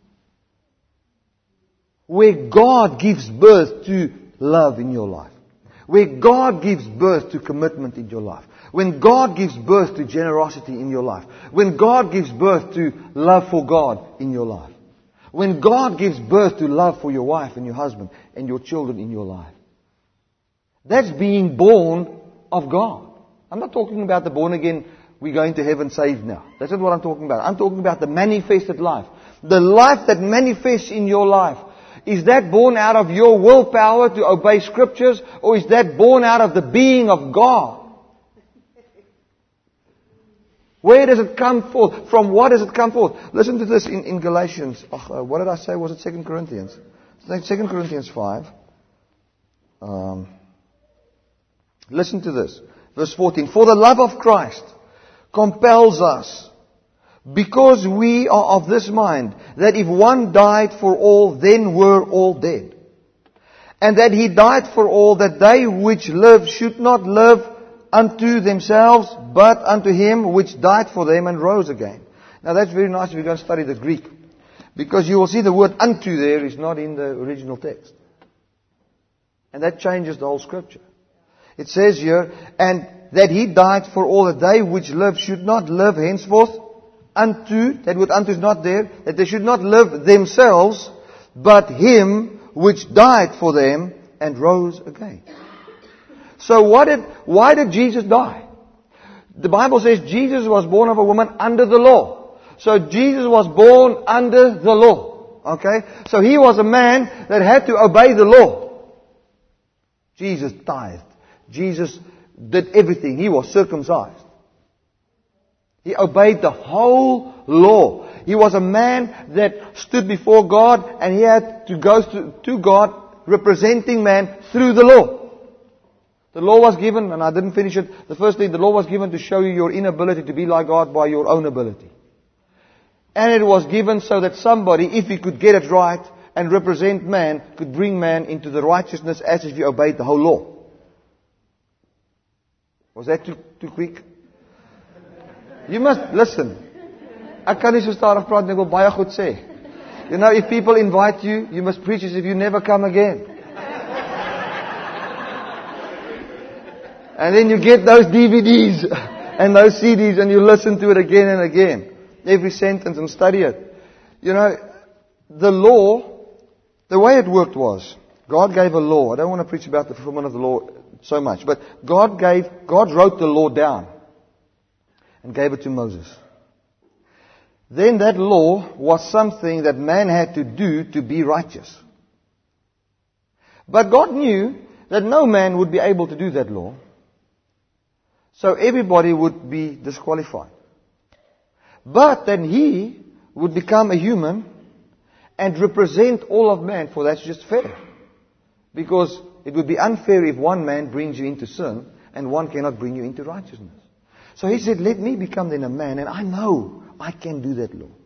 Where God gives birth to love in your life. Where God gives birth to commitment in your life. When God gives birth to generosity in your life. When God gives birth to love for God in your life. When God gives birth to love for your wife and your husband and your children in your life. That's being born of God. I'm not talking about the born again, we're going to heaven saved now. That's not what I'm talking about. I'm talking about the manifested life. The life that manifests in your life. Is that born out of your willpower to obey Scriptures? Or is that born out of the being of God? Where does it come forth? From what does it come forth? Listen to this in Galatians. What did I say? Was it 2 Corinthians? 2 Corinthians 5. Listen to this. Verse 14. For the love of Christ compels us, because we are of this mind, that if one died for all, then were all dead. And that He died for all, that they which live should not live unto themselves, but unto Him which died for them and rose again. Now that's very nice if you're going to study the Greek. Because you will see the word unto there is not in the original text. And that changes the whole Scripture. It says here, and that He died for all, that they which live should not live henceforth unto, that word unto is not there, that they should not live themselves, but Him which died for them and rose again. So why did Jesus die? The Bible says Jesus was born of a woman under the law. So Jesus was born under the law. Okay? So He was a man that had to obey the law. Jesus tithed. Jesus did everything. He was circumcised. He obeyed the whole law. He was a man that stood before God and he had to go to God representing man through the law. The law was given, and I didn't finish it. The first thing, the law was given to show you your inability to be like God by your own ability. And it was given so that somebody, if he could get it right and represent man, could bring man into the righteousness as if he obeyed the whole law. Was that too quick? You must listen. Ek kan nie so stadig praat nie, ek wil baie goed sê. You know, if people invite you, you must preach as if you never come again. And then you get those DVDs and those CDs and you listen to it again and again. Every sentence and study it. You know, the law, the way it worked was, God gave a law. I don't want to preach about the fulfillment of the law so much. But God wrote the law down and gave it to Moses. Then that law was something that man had to do to be righteous. But God knew that no man would be able to do that law. So everybody would be disqualified. But then He would become a human and represent all of man, for that's just fair. Because it would be unfair if one man brings you into sin and one cannot bring you into righteousness. So He said, let me become then a man, and I know I can do that law.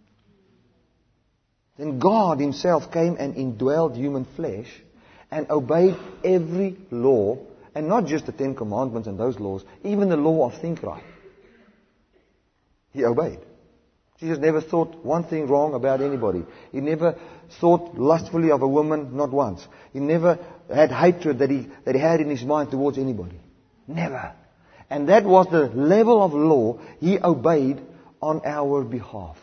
Then God Himself came and indwelled human flesh and obeyed every law, and not just the 10 Commandments and those laws, even the law of think right. He obeyed. Jesus never thought one thing wrong about anybody. He never thought lustfully of a woman, not once. He never had hatred that he had in his mind towards anybody. Never. And that was the level of law He obeyed on our behalf.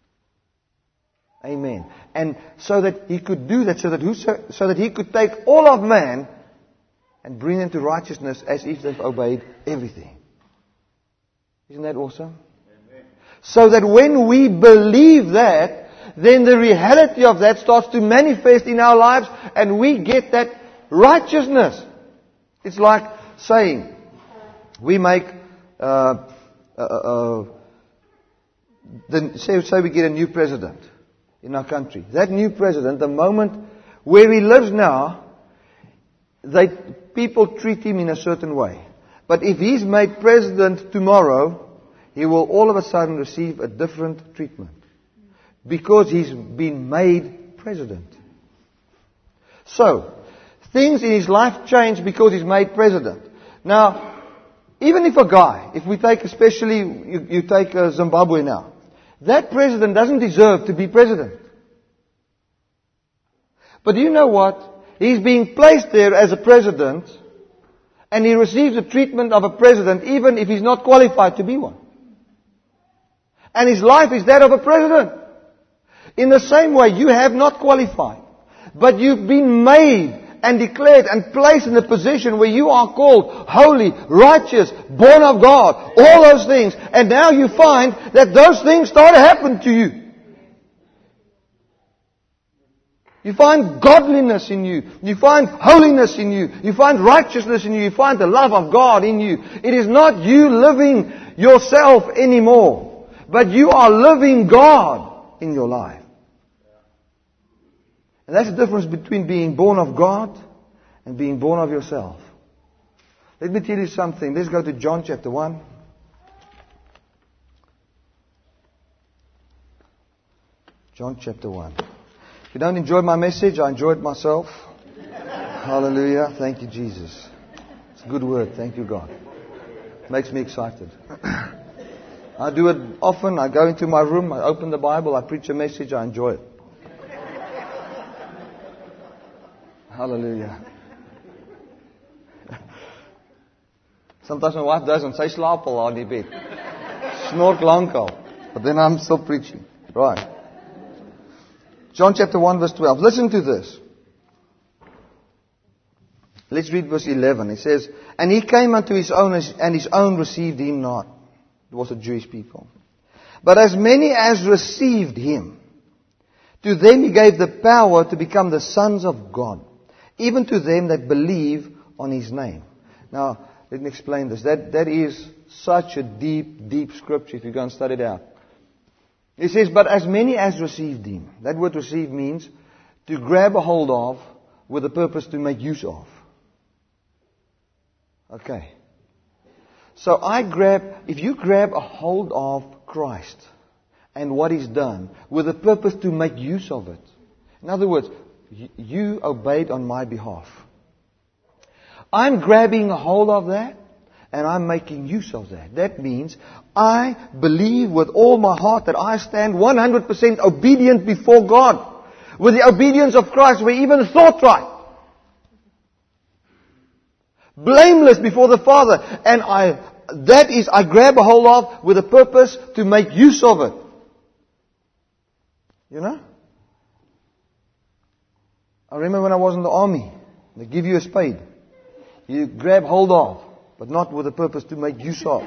Amen. And so that He could do that, so that He could take all of man and bring them to righteousness as if they've obeyed everything. Isn't that awesome? Amen. So that when we believe that, then the reality of that starts to manifest in our lives and we get that righteousness. It's like saying, we make, say we get a new president in our country. That new president, the moment where he lives now, people treat him in a certain way. But if he's made president tomorrow, he will all of a sudden receive a different treatment. Because he's been made president. So, things in his life change because he's made president. Now, Even if a guy, if we take especially, you take Zimbabwe now, that president doesn't deserve to be president. But do you know what? He's being placed there as a president, and he receives the treatment of a president even if he's not qualified to be one. And his life is that of a president. In the same way, you have not qualified, but you've been made and declared and placed in a position where you are called holy, righteous, born of God, all those things. And now you find that those things start to happen to you. You find godliness in you. You find holiness in you. You find righteousness in you. You find the love of God in you. It is not you living yourself anymore, but you are living God in your life. And that's the difference between being born of God and being born of yourself. Let me tell you something. Let's go to John chapter 1. John chapter 1. If you don't enjoy my message, I enjoy it myself. Hallelujah. Thank you, Jesus. It's a good word. Thank you, God. It makes me excited. I do it often. I go into my room, I open the Bible, I preach a message, I enjoy it. Hallelujah. Sometimes my wife doesn't. Sy slaap al aan die bed. Snork lank al. But then I'm still preaching. Right. John chapter 1 verse 12. Listen to this. Let's read verse 11. It says, "And he came unto his own, and his own received him not." It was the Jewish people. "But as many as received him, to them he gave the power to become the sons of God, even to them that believe on his name." Now, let me explain this. That is such a deep, deep scripture if you go and study it out. It says, "But as many as received him." That word receive means to grab a hold of with a purpose to make use of. Okay. So if you grab a hold of Christ and what He's done with a purpose to make use of it. In other words, you obeyed on my behalf. I'm grabbing a hold of that and I'm making use of that. That means I believe with all my heart that I stand 100% obedient before God. With the obedience of Christ, we even thought right. Blameless before the Father. And I grab a hold of with a purpose to make use of it. You know? I remember when I was in the army. They give you a spade. You grab hold of, but not with a purpose to make use of.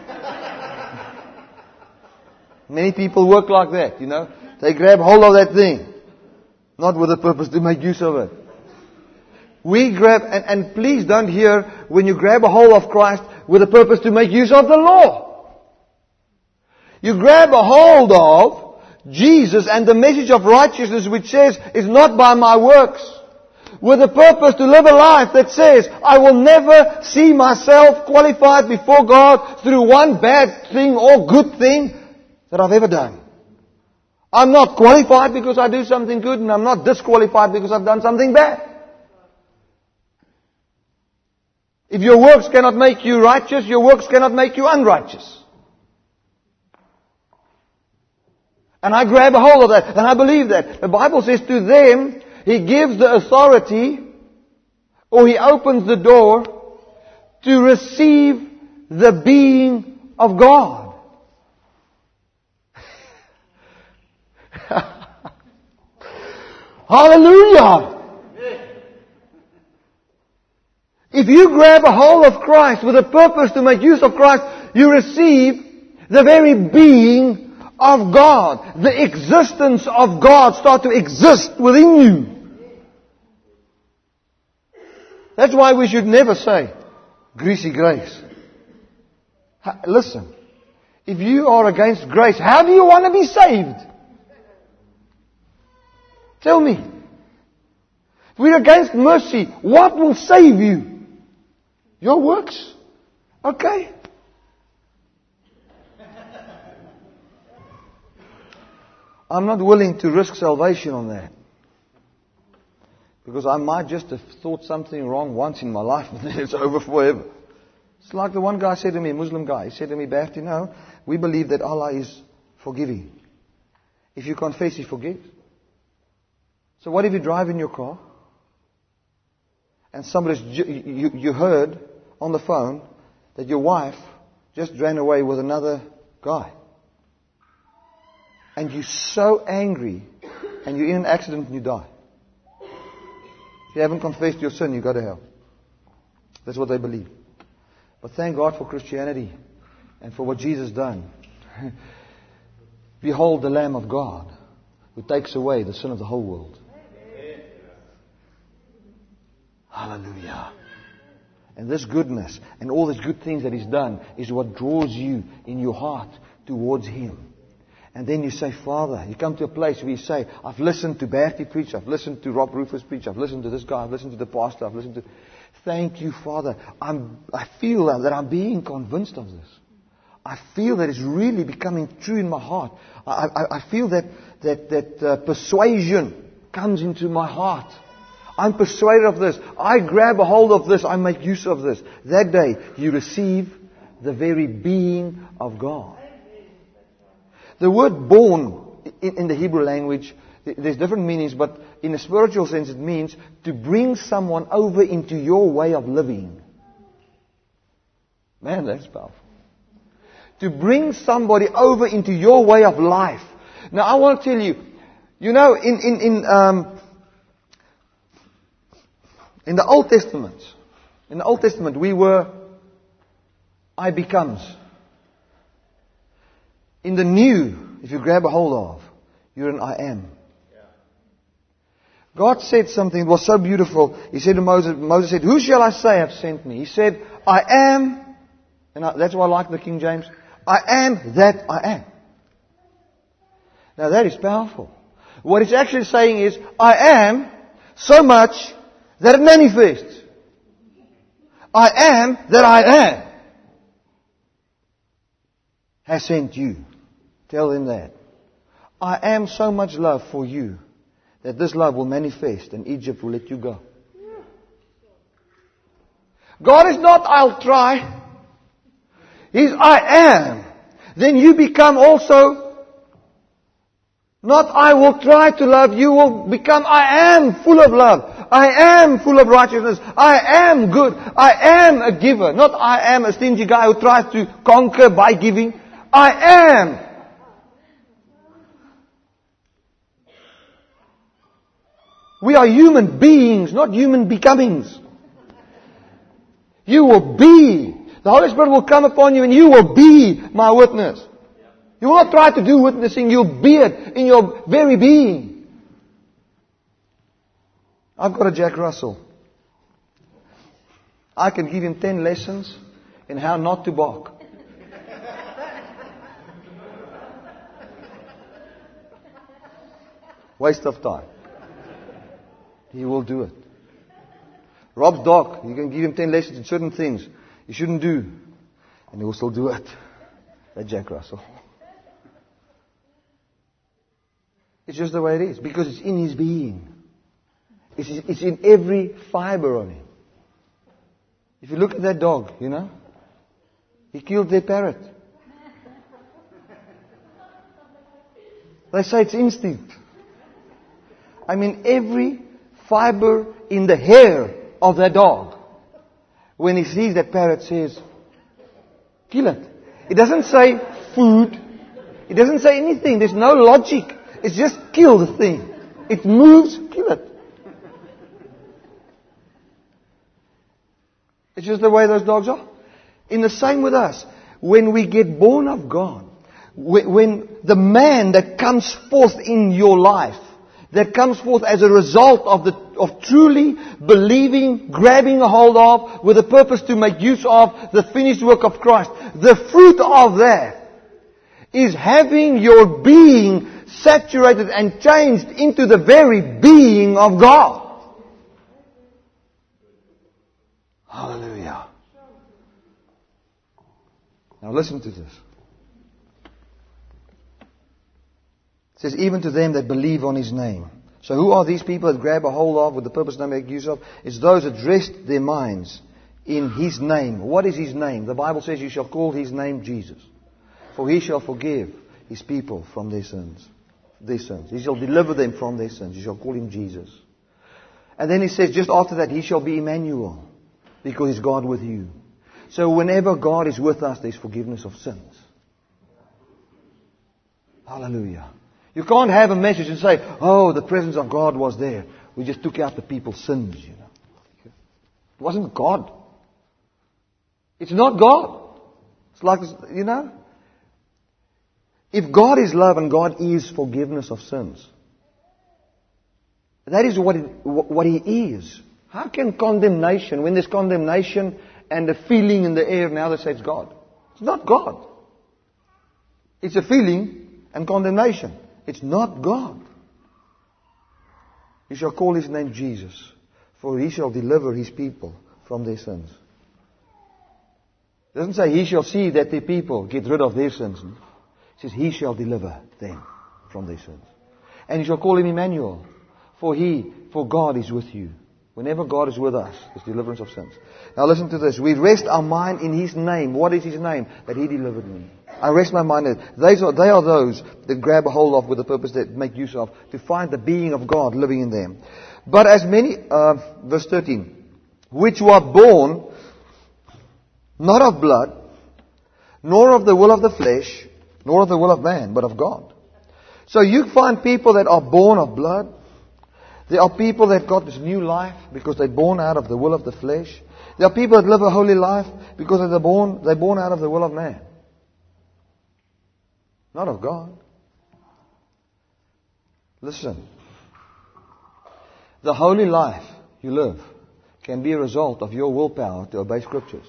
Many people work like that, you know. They grab hold of that thing, not with a purpose to make use of it. We grab, and please don't hear when you grab a hold of Christ with a purpose to make use of the law. You grab a hold of Jesus and the message of righteousness which says, it's not by my works. With a purpose to live a life that says, I will never see myself qualified before God through one bad thing or good thing that I've ever done. I'm not qualified because I do something good, and I'm not disqualified because I've done something bad. If your works cannot make you righteous, your works cannot make you unrighteous. And I grab a hold of that, and I believe that. The Bible says to them, He gives the authority, or He opens the door to receive the being of God. Hallelujah! If you grab a hold of Christ with a purpose to make use of Christ, you receive the very being of God. The existence of God starts to exist within you. That's why we should never say, greasy grace. Listen, if you are against grace, how do you want to be saved? Tell me. If we're against mercy, what will save you? Your works? Okay. I'm not willing to risk salvation on that. Because I might just have thought something wrong once in my life, and then it's over forever. It's like the one guy said to me, a Muslim guy, he said to me, Bertie, no, we believe that Allah is forgiving. If you confess, He forgives. So what if you drive in your car and you heard on the phone that your wife just ran away with another guy? And you're so angry and you're in an accident and you die. If you haven't confessed your sin, you go to hell. That's what they believe. But thank God for Christianity and for what Jesus done. Behold the Lamb of God who takes away the sin of the whole world. Hallelujah. And this goodness and all these good things that He's done is what draws you in your heart towards Him. And then you say, Father, you come to a place where you say, I've listened to Bertie preach, I've listened to Rob Rufus preach, I've listened to this guy, I've listened to the pastor, I've listened to... Thank you, Father. I feel that I'm being convinced of this. I feel that it's really becoming true in my heart. I feel that persuasion comes into my heart. I'm persuaded of this. I grab a hold of this. I make use of this. That day, you receive the very being of God. The word born in the Hebrew language, there's different meanings, but in a spiritual sense it means to bring someone over into your way of living. Man, that's powerful. To bring somebody over into your way of life. Now I want to tell you, in the Old Testament, we were I becomes. In the New, if you grab a hold of, you're an I am. God said something that was so beautiful. He said to Moses said, who shall I say have sent me? He said, I am, and that's why I like the King James, I am that I am. Now that is powerful. What it's actually saying is, I am so much that it manifests. I am that I am has sent you. Tell them that. I am so much love for you that this love will manifest and Egypt will let you go. God is not, I'll try. He's, I am. Then you become also, not I will try to love, you will become, I am full of love. I am full of righteousness. I am good. I am a giver. Not I am a stingy guy who tries to conquer by giving. I am. We are human beings, not human becomings. You will be. The Holy Spirit will come upon you and you will be my witness. You will not try to do witnessing, you'll be it in your very being. I've got a Jack Russell. I can give him 10 lessons in how not to bark. Waste of time. He will do it. Rob's dog, you can give him 10 lessons in certain things you shouldn't do, and he will still do it. That Jack Russell. It's just the way it is, because it's in his being. It's in every fiber of him. If you look at that dog, he killed their parrot. They say it's instinct. I mean, every fiber in the hair of that dog, when he sees that parrot, says, kill it. It doesn't say food. It doesn't say anything. There's no logic. It's just kill the thing. It moves, kill it. It's just the way those dogs are. In the same with us. When we get born of God, when the man that comes forth in your life, that comes forth as a result of truly believing, grabbing a hold of, with a purpose to make use of the finished work of Christ, the fruit of that is having your being saturated and changed into the very being of God. Hallelujah. Now listen to this. It says, even to them that believe on His name. So who are these people that grab a hold of with the purpose to make use of? It's those that rest their minds in His name. What is His name? The Bible says you shall call His name Jesus. For He shall forgive His people from their sins. He shall deliver them from their sins. You shall call Him Jesus. And then He says just after that, He shall be Emmanuel. Because He's God with you. So whenever God is with us, there's forgiveness of sins. Hallelujah. You can't have a message and say, oh, the presence of God was there. We just took out the people's sins, you know. It wasn't God. It's not God. It's like, you know. If God is love and God is forgiveness of sins, that is what He is. How can condemnation, when there's condemnation and a feeling in the air now that says God? It's not God. It's a feeling and condemnation. It's not God. You shall call His name Jesus, for He shall deliver His people from their sins. It doesn't say He shall see that the people get rid of their sins. It says He shall deliver them from their sins. And you shall call Him Emmanuel, for God is with you. Whenever God is with us, there's deliverance of sins. Now listen to this. We rest our mind in His name. What is His name? That He delivered me. I rest my mind in it. They are those that grab a hold of with the purpose that make use of, to find the being of God living in them. But as many, verse 13, which were born not of blood, nor of the will of the flesh, nor of the will of man, but of God. So you find people that are born of blood. There are people that got this new life because they're born out of the will of the flesh. There are people that live a holy life because they're born out of the will of man. Not of God. Listen. The holy life you live can be a result of your willpower to obey Scriptures.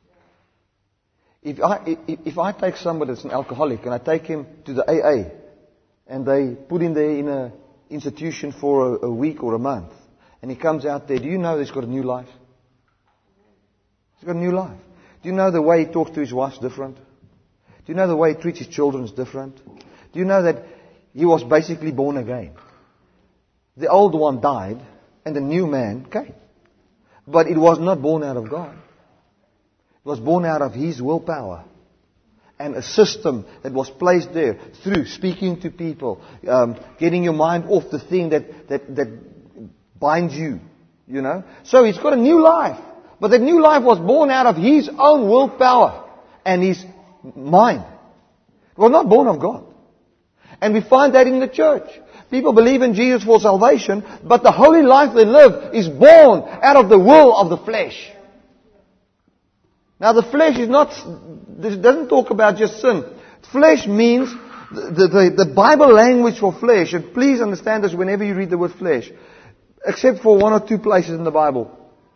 If I take somebody that's an alcoholic and I take him to the AA and they put him there in an institution for a week or a month and he comes out there, do you know he's got a new life? He's got a new life. Do you know the way he talks to his wife's different? Do you know the way he treats his children is different? Do you know that he was basically born again? The old one died and the new man came. But it was not born out of God. It was born out of his willpower and a system that was placed there through speaking to people, getting your mind off the thing that binds you, you know. So he's got a new life. But that new life was born out of his own willpower and his mind. It was not born of God. And we find that in the church. People believe in Jesus for salvation, but the holy life they live is born out of the will of the flesh. Now the flesh is not, this doesn't talk about just sin. Flesh means, the Bible language for flesh, and please understand this whenever you read the word flesh, except for one or two places in the Bible.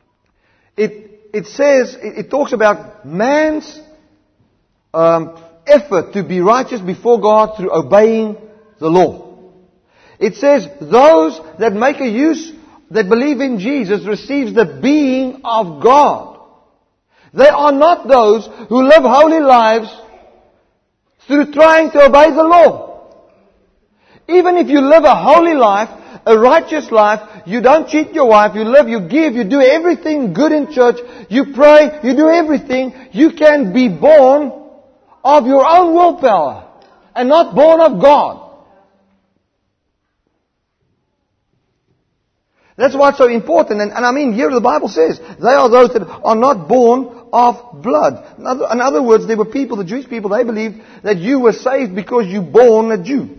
It talks about man's effort to be righteous before God through obeying the law. It says those that make a use, that believe in Jesus, receives the being of God. They are not those who live holy lives through trying to obey the law. Even if you live a holy life, a righteous life, you don't cheat your wife, you live, you give, you do everything good in church, you pray, you do everything, you can be born of your own willpower and not born of God. That's why it's so important. And I mean, here the Bible says, they are those that are not born of blood. In other words, there were people, the Jewish people, they believed that you were saved because you were born a Jew.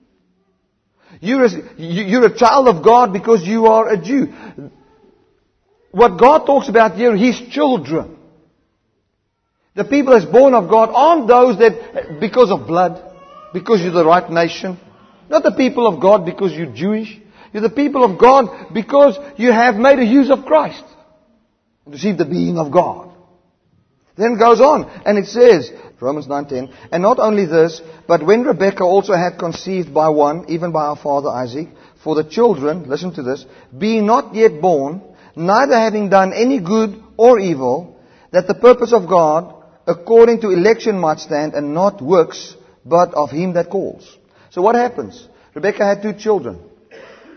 You're a child of God because you are a Jew. What God talks about here, His children. The people that's born of God aren't those that, because of blood, because you're the right nation. Not the people of God because you're Jewish. You're the people of God because you have made a use of Christ. And received the being of God. Then it goes on, and it says, Romans 9:10, and not only this, but when Rebekah also had conceived by one, even by our father Isaac, for the children, listen to this, being not yet born, neither having done any good or evil, that the purpose of God, according to election might stand, and not works, but of Him that calls. So what happens? Rebekah had 2 children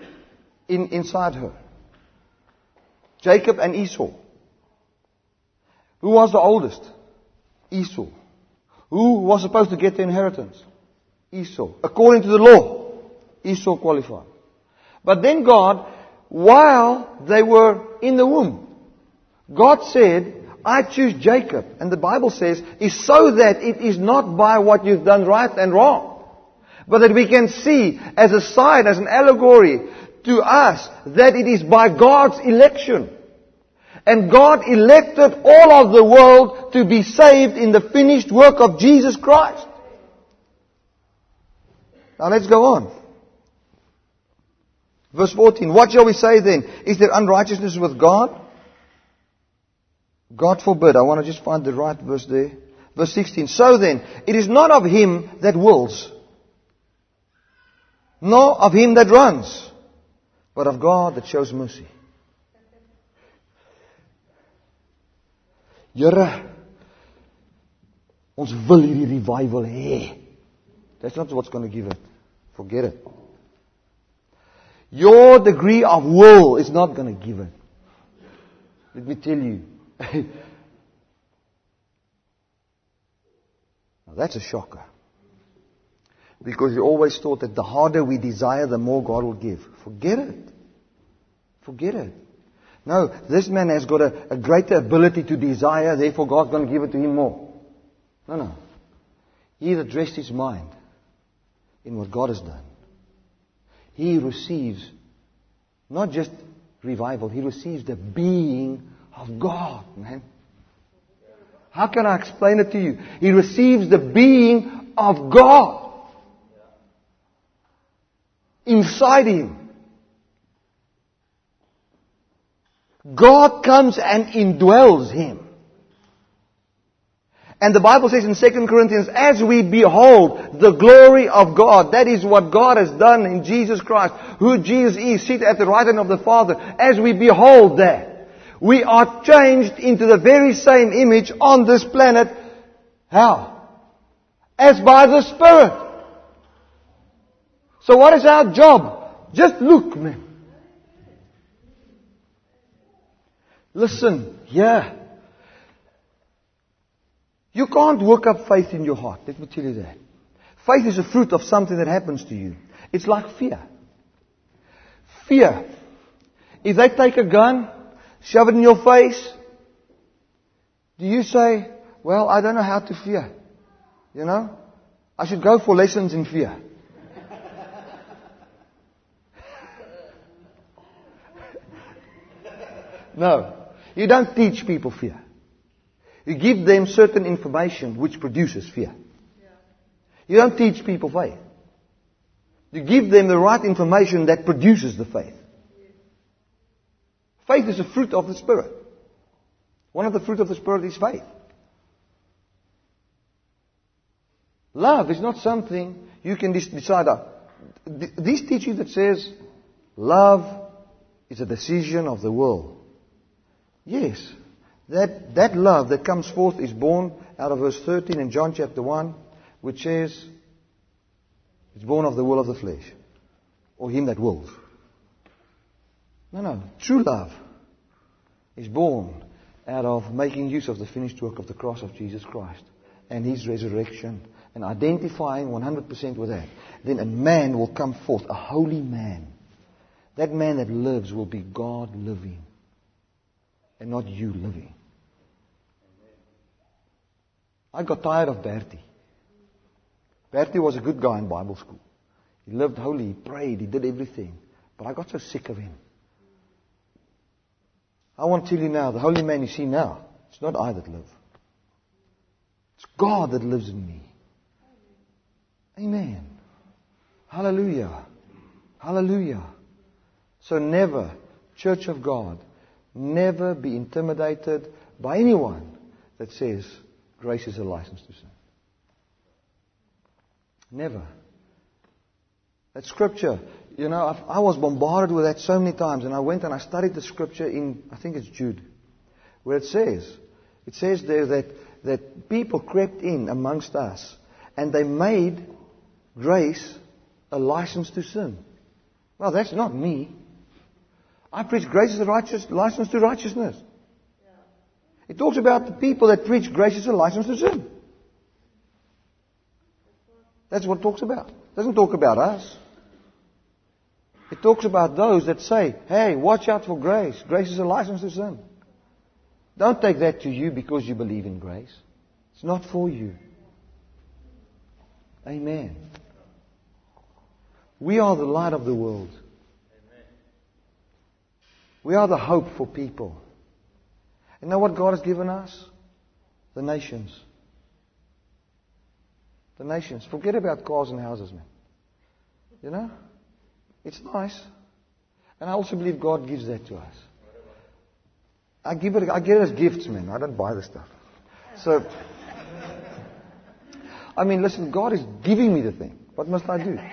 inside her. Jacob and Esau. Who was the oldest? Esau. Who was supposed to get the inheritance? Esau. According to the law, Esau qualified. But then God, while they were in the womb, God said, I choose Jacob. And the Bible says, is so that it is not by what you've done right and wrong, but that we can see as a sign, as an allegory to us, that it is by God's election. And God elected all of the world to be saved in the finished work of Jesus Christ. Now let's go on. Verse 14. What shall we say then? Is there unrighteousness with God? God forbid. I want to just find the right verse there. Verse 16. So then, it is not of him that wills, nor of him that runs, but of God that shows mercy. Here, ons wil hierdie revival hê. That's not what's going to give it. Forget it. Your degree of will is not going to give it. Let me tell you. Now that's a shocker. Because you always thought that the harder we desire, the more God will give. Forget it. Forget it. No, this man has got a greater ability to desire, therefore God's going to give it to him more. No. He that rests his mind in what God has done, he receives not just revival, he receives the being of God, man. How can I explain it to you? He receives the being of God inside him. God comes and indwells him. And the Bible says in 2 Corinthians, as we behold the glory of God, that is what God has done in Jesus Christ, who Jesus is, seated at the right hand of the Father. As we behold that, we are changed into the very same image on this planet. How? As by the Spirit. So what is our job? Just look, man. Listen, yeah. You can't work up faith in your heart. Let me tell you that. Faith is a fruit of something that happens to you. It's like fear. Fear. If they take a gun, shove it in your face, do you say, well, I don't know how to fear. You know? I should go for lessons in fear. No. You don't teach people fear. You give them certain information which produces fear. You don't teach people faith. You give them the right information that produces the faith. Faith is a fruit of the Spirit. One of the fruit of the Spirit is faith. Love is not something you can decide. This teaching that says love is a decision of the will. Yes, that love that comes forth is born out of verse 13 in John chapter 1, which says it's born of the will of the flesh, or him that wills. No. True love is born out of making use of the finished work of the cross of Jesus Christ and His resurrection and identifying 100% with that. Then a man will come forth, a holy man. That man that lives will be God living and not you living. I got tired of Bertie. Bertie was a good guy in Bible school. He lived holy, he prayed, he did everything. But I got so sick of him. I want to tell you now, the holy man you see now, it's not I that live. It's God that lives in me. Amen. Hallelujah. Hallelujah. So never, Church of God, never be intimidated by anyone that says grace is a license to sin. Never. That scripture, you know, I was bombarded with that so many times, and I went and I studied the scripture in, I think it's Jude, where it says there that people crept in amongst us, and they made grace a license to sin. Well, that's not me. I preach grace is a license to righteousness. It talks about the people that preach grace is a license to sin. That's what it talks about. It doesn't talk about us. It talks about those that say, hey, watch out for grace. Grace is a license to sin. Don't take that to you because you believe in grace. It's not for you. Amen. We are the light of the world. We are the hope for people. And know what God has given us? The nations. The nations. Forget about cars and houses, man. You know? It's nice. And I also believe God gives that to us. I get it as gifts, man. I don't buy the stuff. So, I mean, listen, God is giving me the thing. What must I do?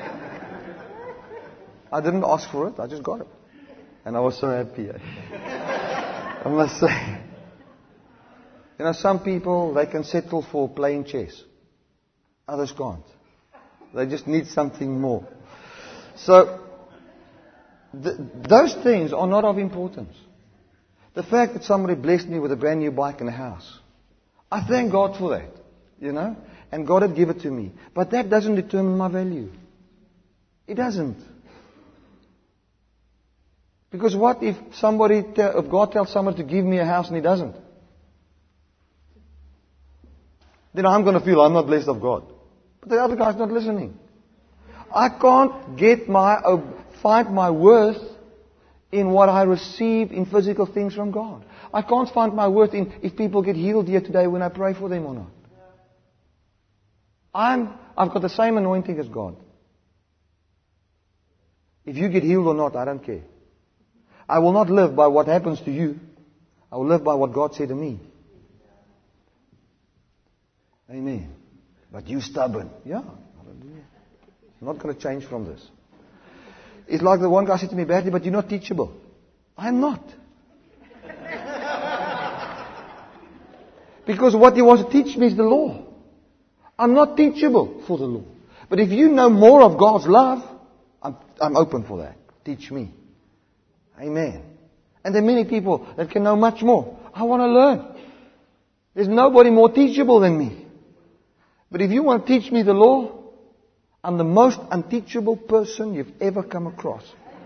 I didn't ask for it. I just got it. And I was so happy. I must say. You know, some people, they can settle for playing chess. Others can't. They just need something more. So, those things are not of importance. The fact that somebody blessed me with a brand new bike and a house, I thank God for that, you know, and God had given it to me. But that doesn't determine my value. It doesn't. Because what if if God tells somebody to give me a house and He doesn't? Then I'm going to feel I'm not blessed of God. But the other guy's not listening. I can't find my worth in what I receive in physical things from God. I can't find my worth in if people get healed here today when I pray for them or not. I've got the same anointing as God. If you get healed or not, I don't care. I will not live by what happens to you. I will live by what God said to me. Amen. But you stubborn. Yeah. Hallelujah. I'm not going to change from this. It's like the one guy said to me, badly, but you're not teachable. I'm not. Because what he wants to teach me is the law. I'm not teachable for the law. But if you know more of God's love, I'm open for that. Teach me. Amen. And there are many people that can know much more. I want to learn. There's nobody more teachable than me. But if you want to teach me the law, I'm the most unteachable person you've ever come across.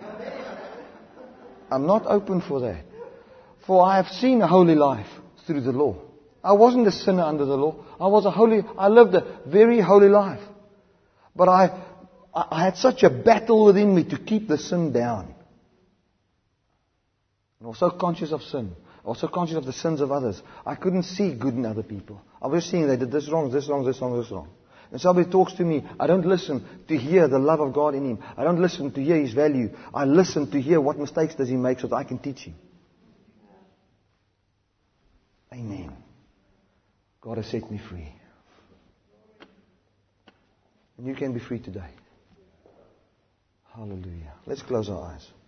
I'm not open for that. For I have seen a holy life through the law. I wasn't a sinner under the law. I lived a very holy life. But I had such a battle within me to keep the sin down. I was so conscious of sin. I was so conscious of the sins of others. I couldn't see good in other people. I was seeing they did this wrong, this wrong, this wrong, this wrong. And somebody talks to me, I don't listen to hear the love of God in him. I don't listen to hear his value. I listen to hear what mistakes does he make so that I can teach him. Amen. God has set me free. And you can be free today. Hallelujah. Let's close our eyes.